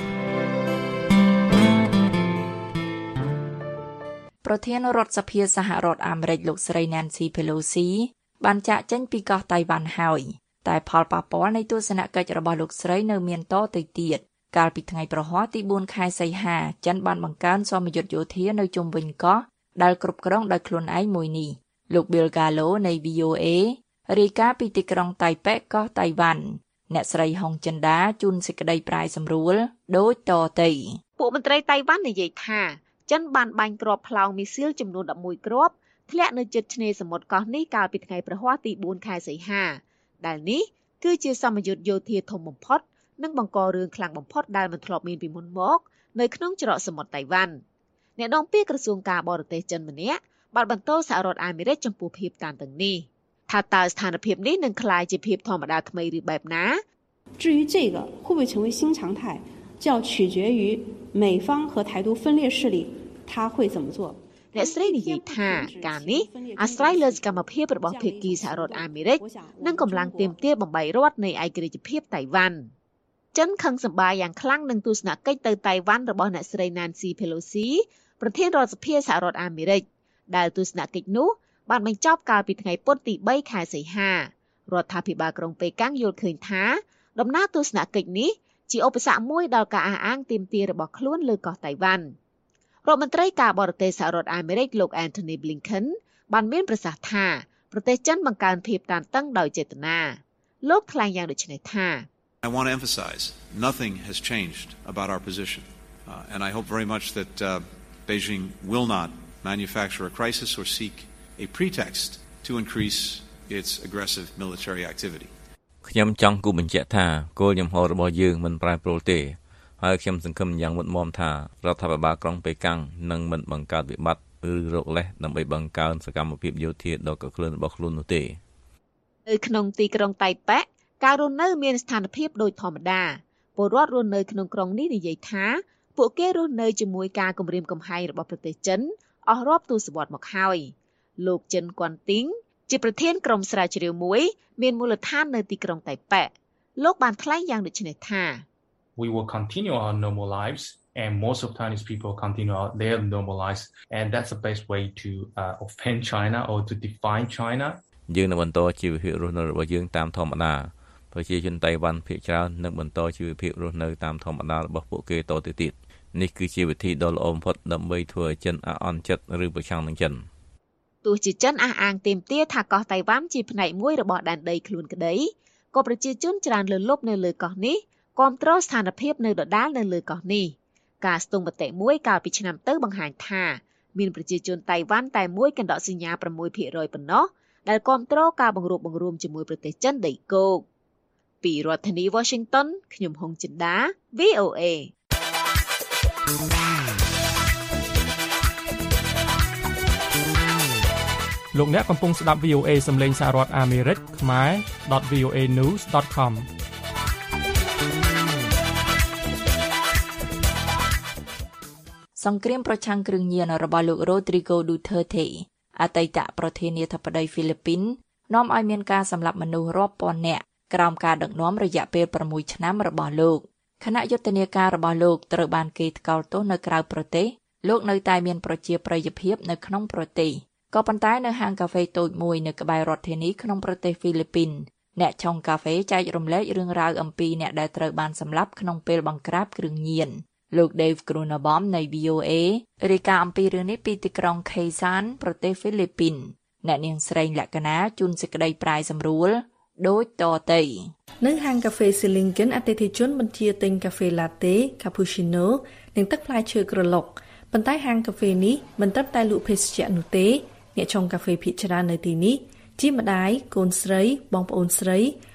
ប្រធានរដ្ឋសភាសហរដ្ឋអាមេរិកលោកស្រី Nancy Pelosi បានចាកចេញពីកោះតៃវ៉ាន់ហើយតែផលប៉ះពាល់នៃទស្សនកិច្ចរបស់លោកស្រីនៅមានតទៅទៀតកាលពីថ្ងៃប្រហ័សទីបួនខែសីហាចិនបានបង្កើនសមយុទ្ធយោធានៅជុំវិញកោះដែលគ្រប់គ្រងដោយខ្លួនឯងមួយនេះលោក Bill Gallo នៃ វី អូ เอ រាយការណ៍ពីទីក្រុងតៃប៉េកោះតៃវ៉ាន់អ្នកស្រីហុងចិនដាជូនសេចក្តីប្រាយសម្រួលដូចតទៅពួកមន្ត្រីតៃវ៉ាន់និយាយថាចិនបានបាញ់គ្រាប់ផ្លោងមីស៊ីលចំនួនដប់មួយគ្រាប់ធ្លាក់នៅជិតឆ្នេរសមុទ្រកោះនេះកាលពីថ្ងៃប្រហ័សទីបួនខែសីហាដែលនេះគឺជាសមយុទ្ធយោធាធំបំផុតនិងបង្ករឿងខ្លាំងបំផុតដែលមិនធ្លាប់មានពីមុនមកនៅក្នុងច្រកសមុទ្រតៃវ៉ាន់អ្នកនាំពាក្យក្រសួងការបរទេសចិនម្នាក់បានបន្តសហរដ្ឋអាមេរិកចំពោះភាពតានតឹងនេះថាតើស្ថានភាពនេះនឹងក្លាយជាភាពធម្មតាថ្មីឬបែបណា至于这个会不会成为新常态就要取决于美方和台独分裂势力他会怎么做អ្នកស្រីនិយាយថាការនេះអាស្រ័យលើសកម្មភាពរបស់ភាគីសហរដ្ឋអាមេរិកនិងកម្លាំងទាមទារបំបីរដ្ឋនៃឯករាជ្យភាពតៃវ៉ាន់ចិនខឹងសម្បាយ៉ាងខ្លាំងនឹងទស្សនកិច្ចទៅតៃវ៉ាន់របស់អ្នកស្រី Nancy Pelosi ប្រធានរដ្ឋសភាសហរដ្ឋអាមេរិកដែលទស្សនកិច្ចនោះបានបញ្ចប់កាលពីថ្ងៃពុធទីបីខែសីហារដ្ឋាភិបាលក្រុងប៉េកាំងយល់ឃើញថាដំណើរទស្សនកិច្ចនេះជាឧបសគ្គមួយដល់ការអះអាងទាមទាររបស់ខ្លួនលើកោះតៃវ៉ាន់រដ្ឋមន្ត្រីការបរទេសសហរដ្ឋអាមេរិកលោក Antony Blinken បានមានប្រសាសន៍ថាប្រទេសចិនបង្កើនភាពតានតឹងដោយចេតនាលោកថ្លែងយ៉ាងដូចនេះថា I want to emphasize nothing has changed about our position uh, and I hope very much that uh, Beijing will not manufacture a crisis or seek a pretext to increase its aggressive military activity ខ្ញុំចង់គូបញ្ជាក់ថាគោលជំហររបស់យើងមិនប្រែប្រួលទេហើយខ្ញុំសង្ឃឹមយ៉ាងមុតមមថារដ្ឋាភិបាលក្រុងប៉េកាំងនឹងមិនបង្កើតវិបត្តិឬរោគលេសដើម្បីបង្កើនសកម្មភាពយោធាដ៏កក្លឿនរបស់ខ្លួននោះទេនៅក្នុងទីក្រុងតៃប៉េការរស់នៅមានស្ថានភាពដូចធម្មតាពលរដ្ឋរស់នៅក្នុងក្រុងនេះនិយាយថាពួកគេរស់នៅជាមួយការគំរាមកំហែងរបស់ប្រទេសចិនអស់រាប់ទសវត្សរ៍មកហើយលោកចិនគួនទីងជាប្រធានក្រុមស្រាវជ្រាវមួយមានមូលដ្ឋាននៅទីក្រុងតៃប៉េលោកបានថ្លែងយ៉ាងដូចនេះថា We will continue our normal lives and most of Chinese people continue their normal lives and that's the best way to uh, offend China or to define China យើងនឹងបន្តជីវភាពរស់នៅរបស់យើងតាមធម្មតាប្រជាជនតៃវ៉ាន់ភាគច្រើននឹងបន្តជីវភាពរស់នៅតាមធម្មតារបស់ពួកគេតទៅទៀតនេះគឺជាវិធីដ៏ល្អបំផុតដើម្បីធ្វើឲ្យចិនអាក់អន់ចិត្តឬប្រឆាំងនឹងចិនទោះជាចិនអះអាងទាមទារថាកោះតៃវ៉ាន់ជាផ្នែកមួយរបស់ដែនដីខ្លួនក្តីក៏ប្រជាជនច្រើនលើលប់នៅលើកោះនេះគាំទ្រស្ថានភាពនៅដដាលនៅលើកោះនេះការស្ទង់មតិមួយកាលពីឆ្នាំទៅបង្ហាញថាមានប្រជាជនតៃវ៉ាន់តែមួយកណ្ដោសញ្ញា ប្រាំមួយភាគរយ ប៉ុណ្ណោះដែលគាំទ្រការបង្រួបបង្រួមជាមួយប្រទេសចិនដីគោកពីរដ្ឋធានី Washington ខ្ញុំហុងចិន្តា វី អូ เอលោកអ្នកកំពុងស្ដាប់ វី អូ เอ សំឡេងសហរដ្ឋអាមេរិកខ្មែរ .វី អូ เอ news ដត com សង្គ្រាមប្រឆាំងគ្រឿងញៀនរបស់លោក Rodrigo Duterte អតីតប្រធានាធិបតីហ្វីលីពីននាំឲ្យមានការសម្លាប់មនុស្សរាប់ពាន់នាក់ក្រោមការដឹកនាំរយៈពេលប្រាំមួយឆ្នាំរបស់លោកគណៈយុទ្ធនាការរបស់លោកត្រូវបានគេថ្កោលទោសនៅក្រៅប្រទេសលោកនៅតែមានប្រជាប្រិយភាពនៅក្នុងប្រទេសក៏ប៉ុន្តែនៅហាងកាហ្វេតូចមួយនៅក្បែររដ្ឋធានីក្នុងប្រទេសហ្វីលីពីនអ្នកឆុងកាហ្វេចែករំលែករឿងរ៉ាវអំពីអ្នកដែលត្រូវបានសម្លាប់ក្នុងពេលបង្ក្រាបគ្រឿងញៀនលោក Dave Grunbaum នៃ វី អូ เอ រាយការណ៍អំពីរឿងនេះពីទីក្រុង Quezon ប្រទេសហ្វីលីពីនអ្នកនាងស្រីលក្ខណាជូនសេចក្តីប្រាយសម្រួលដូចតទៅនៅហាងកាហ្វេ Silingan អតិថិជនបញ្ជាទិញកាហ្វេ Latte, Cappuccino និងទឹកផ្លែឈើក្រឡុកប៉ុន្តែហាងកាហ្វេនេះមិនត្រឹមតែលក់ភេសជ្ជៈនោះទេអ្នកឆុងកាហ្វេភាគច្រើននៅទីនេះជាម្ដាយកូនស្រីបងប្អូនស្រី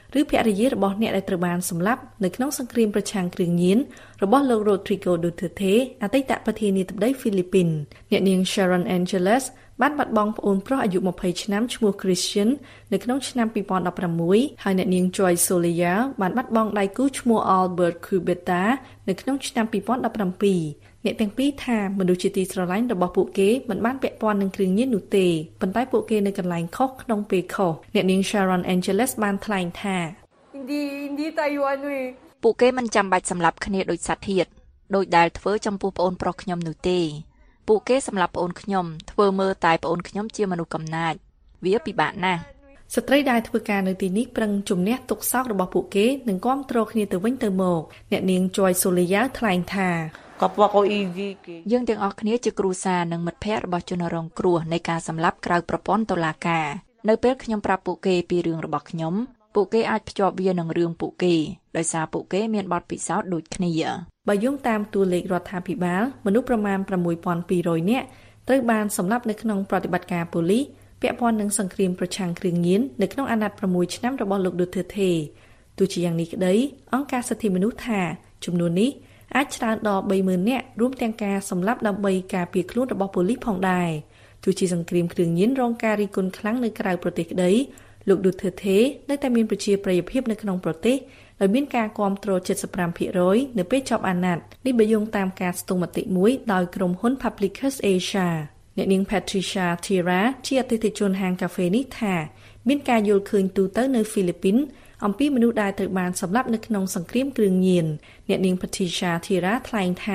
ឬភរិយារបស់អ្នកដែលត្រូវបានសម្លាប់នៅក្នុងសង្គ្រាមប្រឆាំងគ្រឿងញៀនរបស់លោក Rodrigo Duterte អតីតប្រធានាធិបតីហ្វីលីពីនអ្នកនាង Sharon Angeles បានបាត់បង់ប្អូនប្រុសអាយុ20ឆ្នាំឈ្មោះ Christian នៅក្នុងឆ្នាំtwo thousand sixteenហើយអ្នកនាង Joy Solia បានបាត់បង់ដៃគូឈ្មោះ Albert Cubeta នៅក្នុងឆ្នាំtwo thousand seventeenអ្នកទាំងពីរថាមនុស្សជាទីស្រឡាញ់របស់ពួកគេមិនបានពាក់ព័ន្ធនឹងគ្រឿងញៀននោះទេប៉ុន្តែពួកគេនៅកន្លែងខុសក្នុងពេលខុសអ្នកនាង Sharon Angeles បានថ្លែងថា Hindi hindi tayo ano eh ពួកគេមិនចាំបាច់សម្លាប់គ្នាដោយសត្វធាតុដោយដែលធ្វើចំពោះប្អូនប្រុសខ្ញុំនោះទេពួកគេសម្លាប់ប្អូនខ្ញុំធ្វើមើលតែប្អូនខ្ញុំជាមនុស្សកំណាចវាពិបាកណាស់ស្ត្រីដែលធ្វើការនៅទីនេះប្រឹងជំនះទុក្ខសោករបស់ពួកគេនិងគាំទ្រគ្នាទៅវិញទៅមកអ្នកនាង Joy Solia ថ្លែងថាយើងទាំងអស់គ្នាជាគ្រួសារនិងមិត្តភ័ក្តិរបស់ជនរងគ្រោះនៃការសម្លាប់ក្រៅប្រព័ន្ធតុលាការនៅពេលខ្ញុំប្រាប់ពួកគេពីរឿងរបស់ខ្ញុំពួកគេអាចភ្ជាប់វានឹងរឿងពួកគេដោយសារពួកគេមានបទពិសោធន៍ដូចគ្នាបើយោងតាមតួលេខរដ្ឋាភិបាលមនុស្សប្រមាណsix thousand two hundredនាក់ត្រូវបានសម្លាប់នៅក្នុងប្រតិបត្តិការប៉ូលីសពាក់ព័ន្ធនឹងសង្គ្រាមប្រឆាំងគ្រឿងញៀននៅក្នុងអាណត្តិsixឆ្នាំរបស់លោក Duterte ទោះជាយ៉ាងនេះក្តីអង្គការសិទ្ធិមនុស្សថាចំនួននេះអាចច្រើនដល់three thousandនាក់រួមទាំងការសម្លាប់ដើម្បីការពារខ្លួនរបស់ប៉ូលីសផងដែរទោះជាសង្គ្រាមគ្រឿងញៀនរងការរិះគន់ខ្លាំងនៅក្រៅប្រទេសក្តីលោក Duterte នៅតែមានប្រជាប្រិយភាពនៅក្នុងប្រទេសដោយមានការគាំទ្រseventy-five percent នៅពេលចប់អាណត្តិនេះបើយោងតាមការស្ទង់មតិមួយដោយក្រុមហ៊ុន Publicis Asia អ្នកនាង Patricia Tira ជាអតិថិជនហាងកាហ្វេនេះថាមានការយល់ឃើញទូទៅនៅហ្វីលីពីនអំពីមនុស្សដែលត្រូវបានសម្លាប់នៅក្នុងសង្គ្រាមគ្រឿងញៀនអ្នកនាង Patricia Tira ថ្លែងថា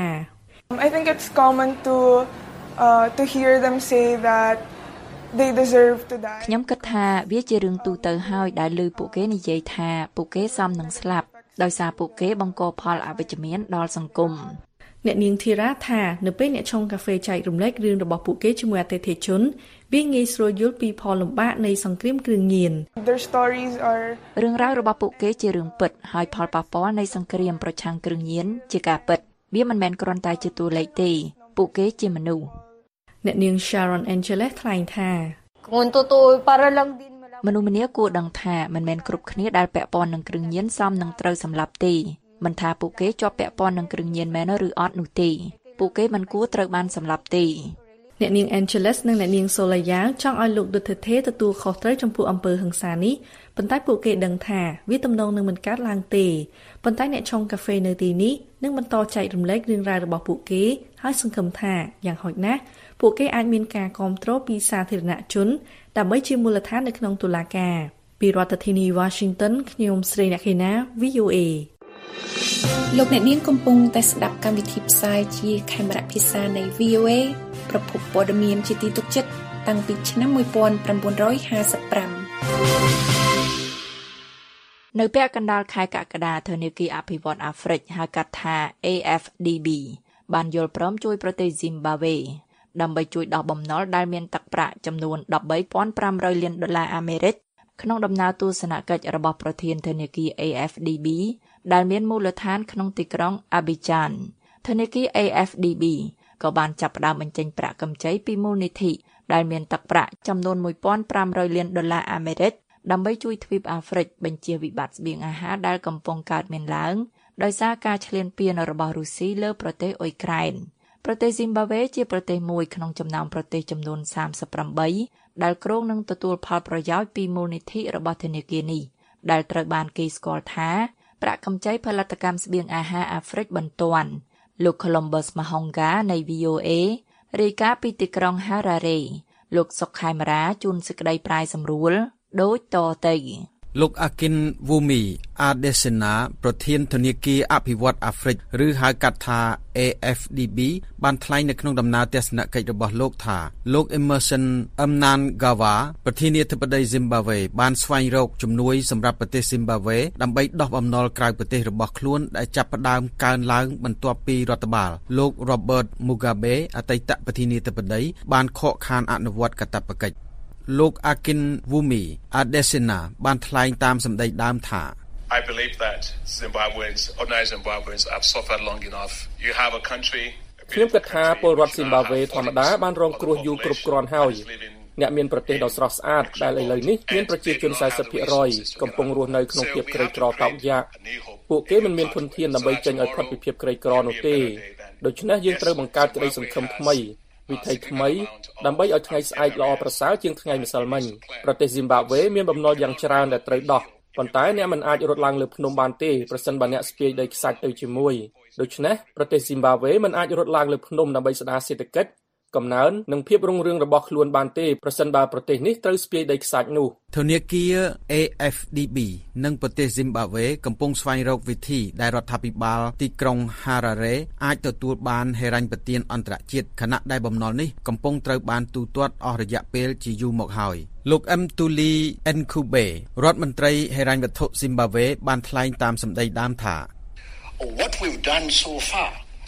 I think it's common to uh, to hear them say that they deserve to die ខ្ញុំគិតថាវាជារឿងទូទៅហើយដែលឮពួកគេនិយាយថាពួកគេសមនឹងស្លាប់ដោយសារពួកគេបង្កផលអវិជ្ជមានដល់សង្គមអ្នកនាងធីរ៉ាថានៅពេលអ្នកឆុងកាហ្វេចែករំលែករឿងរបស់ពួកគេជាមួយអតិថិជនវាងាយស្រួលយល់ពីផលលំបាកនៃសង្គ្រាមគ្រឿងញៀន Their stories are រឿងរ៉ាវរបស់ពួកគេជារឿងពិតហើយផលប៉ះពាល់នៃសង្គ្រាមប្រឆាំងគ្រឿងញៀនជាការពិតវាមិនមែនគ្រាន់តែជាតួលេខទេពួកគេជាមនុស្សអ្នកនាង Sharon Angeles ថ្លែងថាមនុស្សម្នាគួរដឹងថាមិនមែនគ្រប់គ្នាដែលពាក់ព័ន្ធនឹងគ្រឿងញៀនសមនឹងត្រូវសម្លាប់ទេមិនថាពួកគេជាប់ពាក់ព័ន្ធនឹងគ្រឿងញៀនមែនឬអត់នោះទេពួកគេមិនគួរត្រូវបានសម្លាប់ទេអ្នកនាង Angeles និងអ្នកនាង Solia ចង់ឲ្យលោក Duterte ទទួលខុសត្រូវចំពោះអំពើហិង្សានេះប៉ុន្តែពួកគេដឹងថាវាទំនងនឹងមិនកើតឡើងទេប៉ុន្តែអ្នកឆុងកាហ្វេនៅទីនេះនឹងបន្តចែករំលែករឿងរ៉ាវរបស់ពួកគេហើយសង្ឃឹមថាយ៉ាងហោចណាស់ពួកគេអាចមានការគាំទ្រពីសាធារណជនដើម្បីជាមូលដ្ឋាននៅក្នុងតុលាការពីរដ្ឋធានី Washington ខ្ញុំស្រីអ្នកខេណា V O A លោកអ្នកនាងកំពុងតែស្ដាប់កម្មវិធីផ្សាយជាខេមរៈភាសានៃ V O A ប្រភពព័ត៌មានជាទីទុកចិត្តតាំងពីឆ្នាំnineteen fifty-five នៅពាក់កណ្ដាលខែកក្កដាធនាគារអភិវឌ្ឍន៍អាហ្វ្រិកហៅកាត់ថា A F D B បានយល់ព្រមជួយប្រទេស Zimbabwe ដើម្បីជួយដោះបំណុលដែលមានទឹកប្រាក់ចំនួនthirteen thousand five hundredលានដុល្លារអាមេរិកក្នុងដំណើរទស្សនកិច្ចរបស់ប្រធានធនាគារ A F D B ដែលមានមូលដ្ឋានក្នុងទីក្រុង Abidjan ធនាគារ A F D B ក៏បានចាប់ផ្ដើមបញ្ចេញប្រាក់កម្ចីពីមូលនិធិដែលមានទឹកប្រាក់ចំនួនone thousand five hundredលានដុល្លារអាមេរិកដើម្បីជួយទ្វីបអាហ្វ្រិកបញ្ជៀសវិបត្តិស្បៀងអាហារដែលកំពុងកើតមានឡើងដោយសារការឈ្លានពានរបស់រុស្ស៊ីលើប្រទេសអ៊ុយក្រែនប្រទេស Zimbabwe ជាប្រទេសមួយក្នុងចំណោមប្រទេសចំនួនthirty-eightដែលគ្រោងនឹងទទួលផលប្រយោជន៍ពីមូលនិធិរបស់ធនាគារនេះដែលត្រូវបានគេស្គាល់ថាប្រាក់កម្ចីផលិតកម្មស្បៀងអាហារអាហ្វ្រិកបន្ទាន់លោក Columbus Mahonga នៃ V O A រាយការណ៍ពីទីក្រុង Harare លោកសុកខេមរាជួនសេចក្តីប្រាយសម្រួលដូចតទៅលោកអាគិនវូមីអាដេសេណាប្រធានធនាគារអភិវឌ្ឍន៍អាហ្វ្រិកឬហៅកាត់ថា A F D B បានថ្លែងនៅក្នុងដំណើរទស្សនកិច្ចរបស់លោកថាលោក Emmerson Mnangagwa ប្រធានាធិបតី Zimbabwe បានស្វែងរកជំនួយសម្រាប់ប្រទេស Zimbabwe ដើម្បីដោះបំណុលក្រៅប្រទេសរបស់ខ្លួនដែលចាប់ផ្ដើមកើនឡើងបន្ទាប់ពីរដ្ឋបាលលោក Robert Mugabe អតីតប្រធានាធិបតីបានខកខានអនុវត្តកាតព្វកិច្ចលោកអាគិនវូមីអាដេសេណាបានថ្លែងតាមសម្ដីដើមថា I believe that Zimbabweans, ordinary Zimbabweans have suffered long enough. You have a country ខ្ញុំគិតថាពលរដ្ឋ Zimbabwe ធម្មតាបានរងគ្រោះយូរគ្រប់គ្រាន់ហើយអ្នកមានប្រទេសដ៏ស្រស់ស្អាតដែលឥឡូវនេះមានប្រជាជន สี่สิบเปอร์เซ็นต์ កំពុងរស់នៅក្នុងភាពក្រីក្រតោកយ៉ាកពួកគេមិនមានធនធានដើម្បីចេញឲ្យផុតពីភាពក្រីក្រនោះទេដូច្នេះយើងត្រូវបង្កើតក្តីសង្ឃឹមថ្មីវិធីថ្មីដើម្បីឲ្យថ្ងៃស្អែកល្អប្រសើរជាងថ្ងៃម្សិលមិញប្រទេសស៊ីមបាវេមានបំណុលយ៉ាងច្រើនដែលត្រូវដោះប៉ុន្តែអ្នកមិនអាចរត់ឡើងលើភ្នំបានទេប្រសិនបើអ្នកស្ពាយដីខ្សាច់ទៅជាមួយដូច្នេះប្រទេសស៊ីមបាវេមិនអាចរត់ឡើងលើភ្នំដើម្បីស្ដារសេដ្ឋកិច្ចកំណើននិងភាពរុងរឿងរបស់ខ្លួនបានទេប្រសិនបើប្រទេសនេះត្រូវស្ពាយដីខ្សាច់នោះធនាគារ เอ เอฟ ดี บี និងប្រទេសស៊ីមបាវេកំពុងស្វែងរកវិធីដែលរដ្ឋាភិបាលទីក្រុង Harare អាចទទួលបានហិរញ្ញប្បទានអន្តរជាតិខណៈដែលបំណុលនេះកំពុងត្រូវបានទូទាត់អស់រយៈពេលជាយូរមកហើយលោក អឹម ទូលី អិនគូបេ រដ្ឋមន្ត្រីហិរញ្ញវត្ថុស៊ីមបាវេបានថ្លែងតាមសម្ដីដើមថា What we've done so far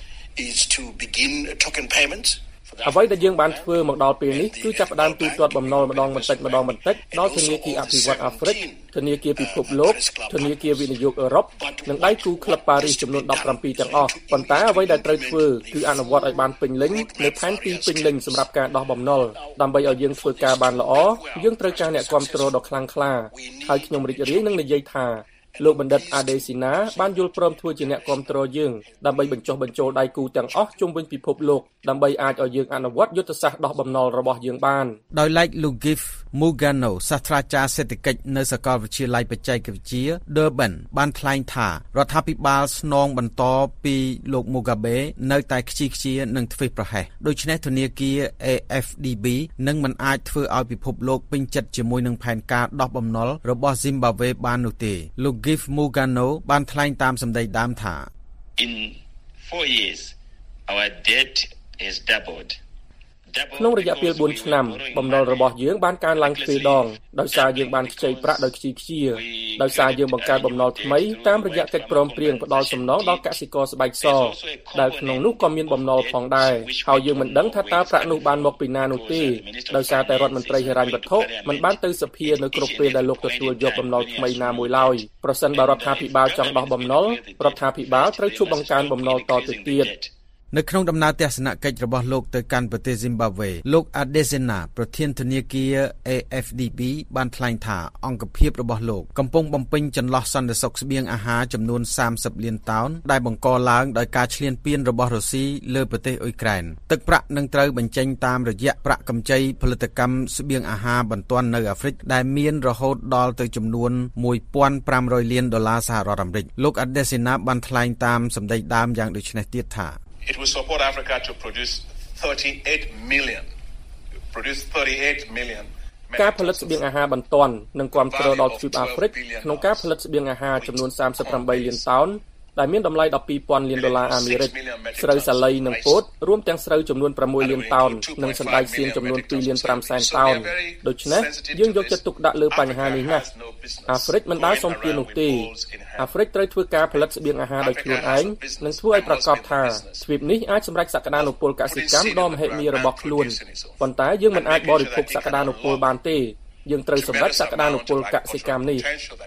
is to begin token payments អ្វីដែលយើងបានធ្វើមកដល់ពេលនេះគឺចាប់ផ្ដើមទូទាត់បំណុលម្ដងបន្តិចម្ដងបន្តិចដល់ធនាគារអភិវឌ្ឍន៍អាហ្វ្រិកធនាគារពិភពលោកធនាគារវិនិយោគអឺរ៉ុបនិងដៃគូក្លឹបប៉ារីសចំនួនដប់ប្រាំពីរទាំងអស់ប៉ុន្តែអ្វីដែលត្រូវធ្វើគឺអនុវត្តឲ្យបានពេញលេញនៅផែនទីពេញលេញសម្រាប់ការដោះបំណុលដើម្បីឲ្យយើងធ្វើការបានល្អយើងត្រូវការអ្នកគាំទ្រដ៏ខ្លាំងក្លាហើយខ្ញុំរីករាយនឹងនិយាយថាលោកបណ្ឌិតអាដេស៊ីណាបានយល់ព្រមធ្វើជាអ្នកគាំទ្រយើងដើម្បីបញ្ចុះបញ្ចូលដៃគូទាំងអស់ជុំវិញពិភពលោកដើម្បីអាចឲ្យយើងអនុវត្តយុទ្ធសាស្ត្រដោះបំណុលរបស់យើងបានដោយឡែកលោក Gif Mugano សាស្ត្រាចារ្យសេដ្ឋកិច្ចនៅសាកលវិទ្យាល័យបច្ចេកវិទ្យា Durban បានថ្លែងថារដ្ឋាភិបាលស្នងបន្តពីលោក Mugabe នៅតែខ្ជិលខ្ជានិងធ្វេសប្រហែសដូច្នេះធនាគារ เอ เอฟ ดี บี នឹងមិនអាចធ្វើឲ្យពិភពលោកពេញចិត្តជាមួយនឹងផែនការដោះបំណុលរបស់ Zimbabwe បាននោះទេលោក Gif Mugano បានថ្លែងតាមសម្ដីដើមថា In four years our debt is doubled ក្នុងរយៈពេលបួនឆ្នាំបំណុលរបស់យើងបានកើនឡើងទ្វេដងដោយសារយើងបានខ្ចីប្រាក់ដោយខ្ជិលខ្ជាដោយសារយើងបង្កើតបំណុលថ្មីតាមរយៈកិច្ចព្រមព្រៀងផ្ដល់សំណងដល់កសិករស្បែកសដែលក្នុងនោះក៏មានបំណុលផងដែរហើយយើងមិនដឹងថាតើប្រាក់នោះបានមកពីណានោះទេដោយសារតែរដ្ឋមន្ត្រីហិរញ្ញវត្ថុមិនបានទៅសភានៅគ្រប់ពេលដែលលោកទទួលយកបំណុលថ្មីណាមួយឡើយប្រសិនបើរដ្ឋាភិបាលចង់ដោះបំណុលរដ្ឋាភិបាលត្រូវជួបបង្កើនបំណុលតទៅទៀតនៅក្នុងដំណើរទស្សនកិច្ចរបស់លោកទៅកាន់ប្រទេស Zimbabwe លោក Adesina ប្រធានធនាគារ เอ เอฟ ดี บี បានថ្លែងថាអង្គភាពរបស់លោកកំពុងបំពេញចន្លោះសន្តិសុខស្បៀងអាហារចំនួនសាមសិបលានតោនដែលបង្កឡើងដោយការឈ្លានពានរបស់រុស្ស៊ីលើប្រទេសអ៊ុយក្រែនទឹកប្រាក់នឹងត្រូវបញ្ចេញតាមរយៈប្រាក់កម្ចីផលិតកម្មស្បៀងអាហារបន្ទាន់នៅអាហ្វ្រិកដែលមានរហូតដល់ទៅចំនួនមួយពាន់ប្រាំរយលានដុល្លារសហរដ្ឋអាមេរិកលោក Adesina បានថ្លែងតាមសម្ដីដើមយ៉ាងដូចនេះទៀតថា It will support Africa to produce thirty-eight million produce thirty-eight million ការផលិតស្បៀងអាហារបន្ទាន់និងគាំទ្រដល់ទ្វីបអាហ្វ្រិកក្នុងការផលិតស្បៀងអាហារចំនួនសាមសិបប្រាំបីលានតោនដែលមានតម្លៃដប់ពីរពាន់លានដុល្លារអាមេរិកស្រូវសាលីនិងពោតរួមទាំងស្រូវចំនួនប្រាំមួយលានតោននិងសណ្តែកសៀងចំនួនពីរលានប្រាំសែនតោនដូច្នេះយើងយកចិត្តទុកដាក់លើបញ្ហានេះណាស់អាហ្វ្រិកមិនដែលសុំទាននោះទេអាហ្វ្រិកត្រូវធ្វើការផលិតស្បៀងអាហារដោយខ្លួនឯងនិងធ្វើឲ្យប្រកបថាទ្វីបនេះអាចសម្រេចសក្តានុពលកសិកម្មដ៏មហិមារបស់ខ្លួនប៉ុន្តែយើងមិនអាចបរិភោគសក្តានុពលបានទេយើងត្រូវសម្រេចសក្តានុពលកសិកម្មនេះ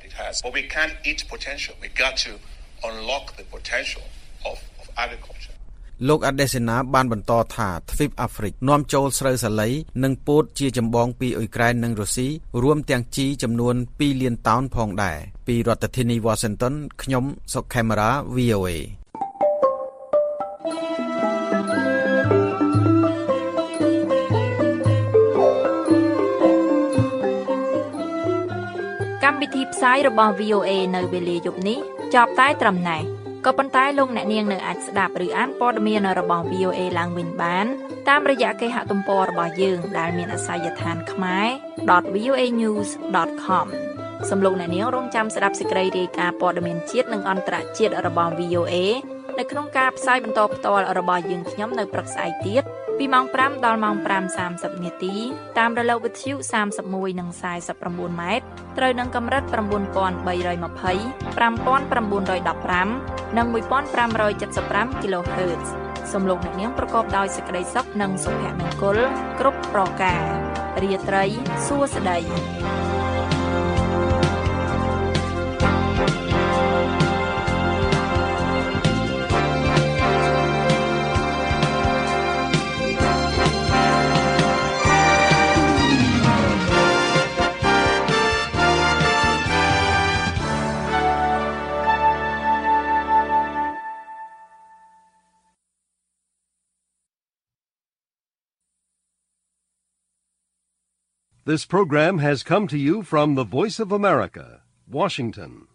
unlock the potential of, of agriculture លោក Adesina បានបន្តថាទ្វីបអាហ្វ្រិកនាំចូលស្រូវសាលីនិងពោតជាចម្បងពីអ៊ុយក្រែននិងរុស្ស៊ីរួមទាំងជីចំនួនពីរលានតោនផងដែរពីរដ្ឋធានី Washington ខ្ញុំសុកខេមរា វី អូ เอកម្មវិធីផ្សាយរបស់ វី អូ เอ នៅវេលាយប់នេះចប់តែត្រឹមណេះក៏ប៉ុន្តែលោកអ្នកនាងនៅអាចស្ដាប់ឬអានព័ត៌មានរបស់ វី អូ เอ ឡើងវិញបានតាមរយៈគេហទំព័ររបស់យើងដែលមានអាសយដ្ឋាន ខ្មែរ ដត វី អូ เอ ញូស ដត com សូមលោកអ្នកនាងរងចាំស្ដាប់សេចក្តីរាយការណ៍ព័ត៌មានជាតិនិងអន្តរជាតិរបស់ វី អូ เอ នៅក្នុងការផ្សាយបន្តផ្ទាល់របស់យើងខ្ញុំនៅព្រឹកស្អែកទៀតពីម៉ោងប្រាំដល់ម៉ោងប្រាំសាមសិបនាទីតាមរលកវិទ្យុសាមសិបមួយនិងសាយសិបប្រាំបួនម៉ែត្រត្រូវនឹងកម្រិត៩បី២០ ៥៩១៥និងមួយពាន់ប្រាំរយседមfive kHz សូមលោកអ្នកនាងប្រកបដោយសេចក្តីសុខនិងសុភមង្គលគ្រប់ប្រការរាត្រីសួស្តី This program has come to you from the Voice of America, Washington.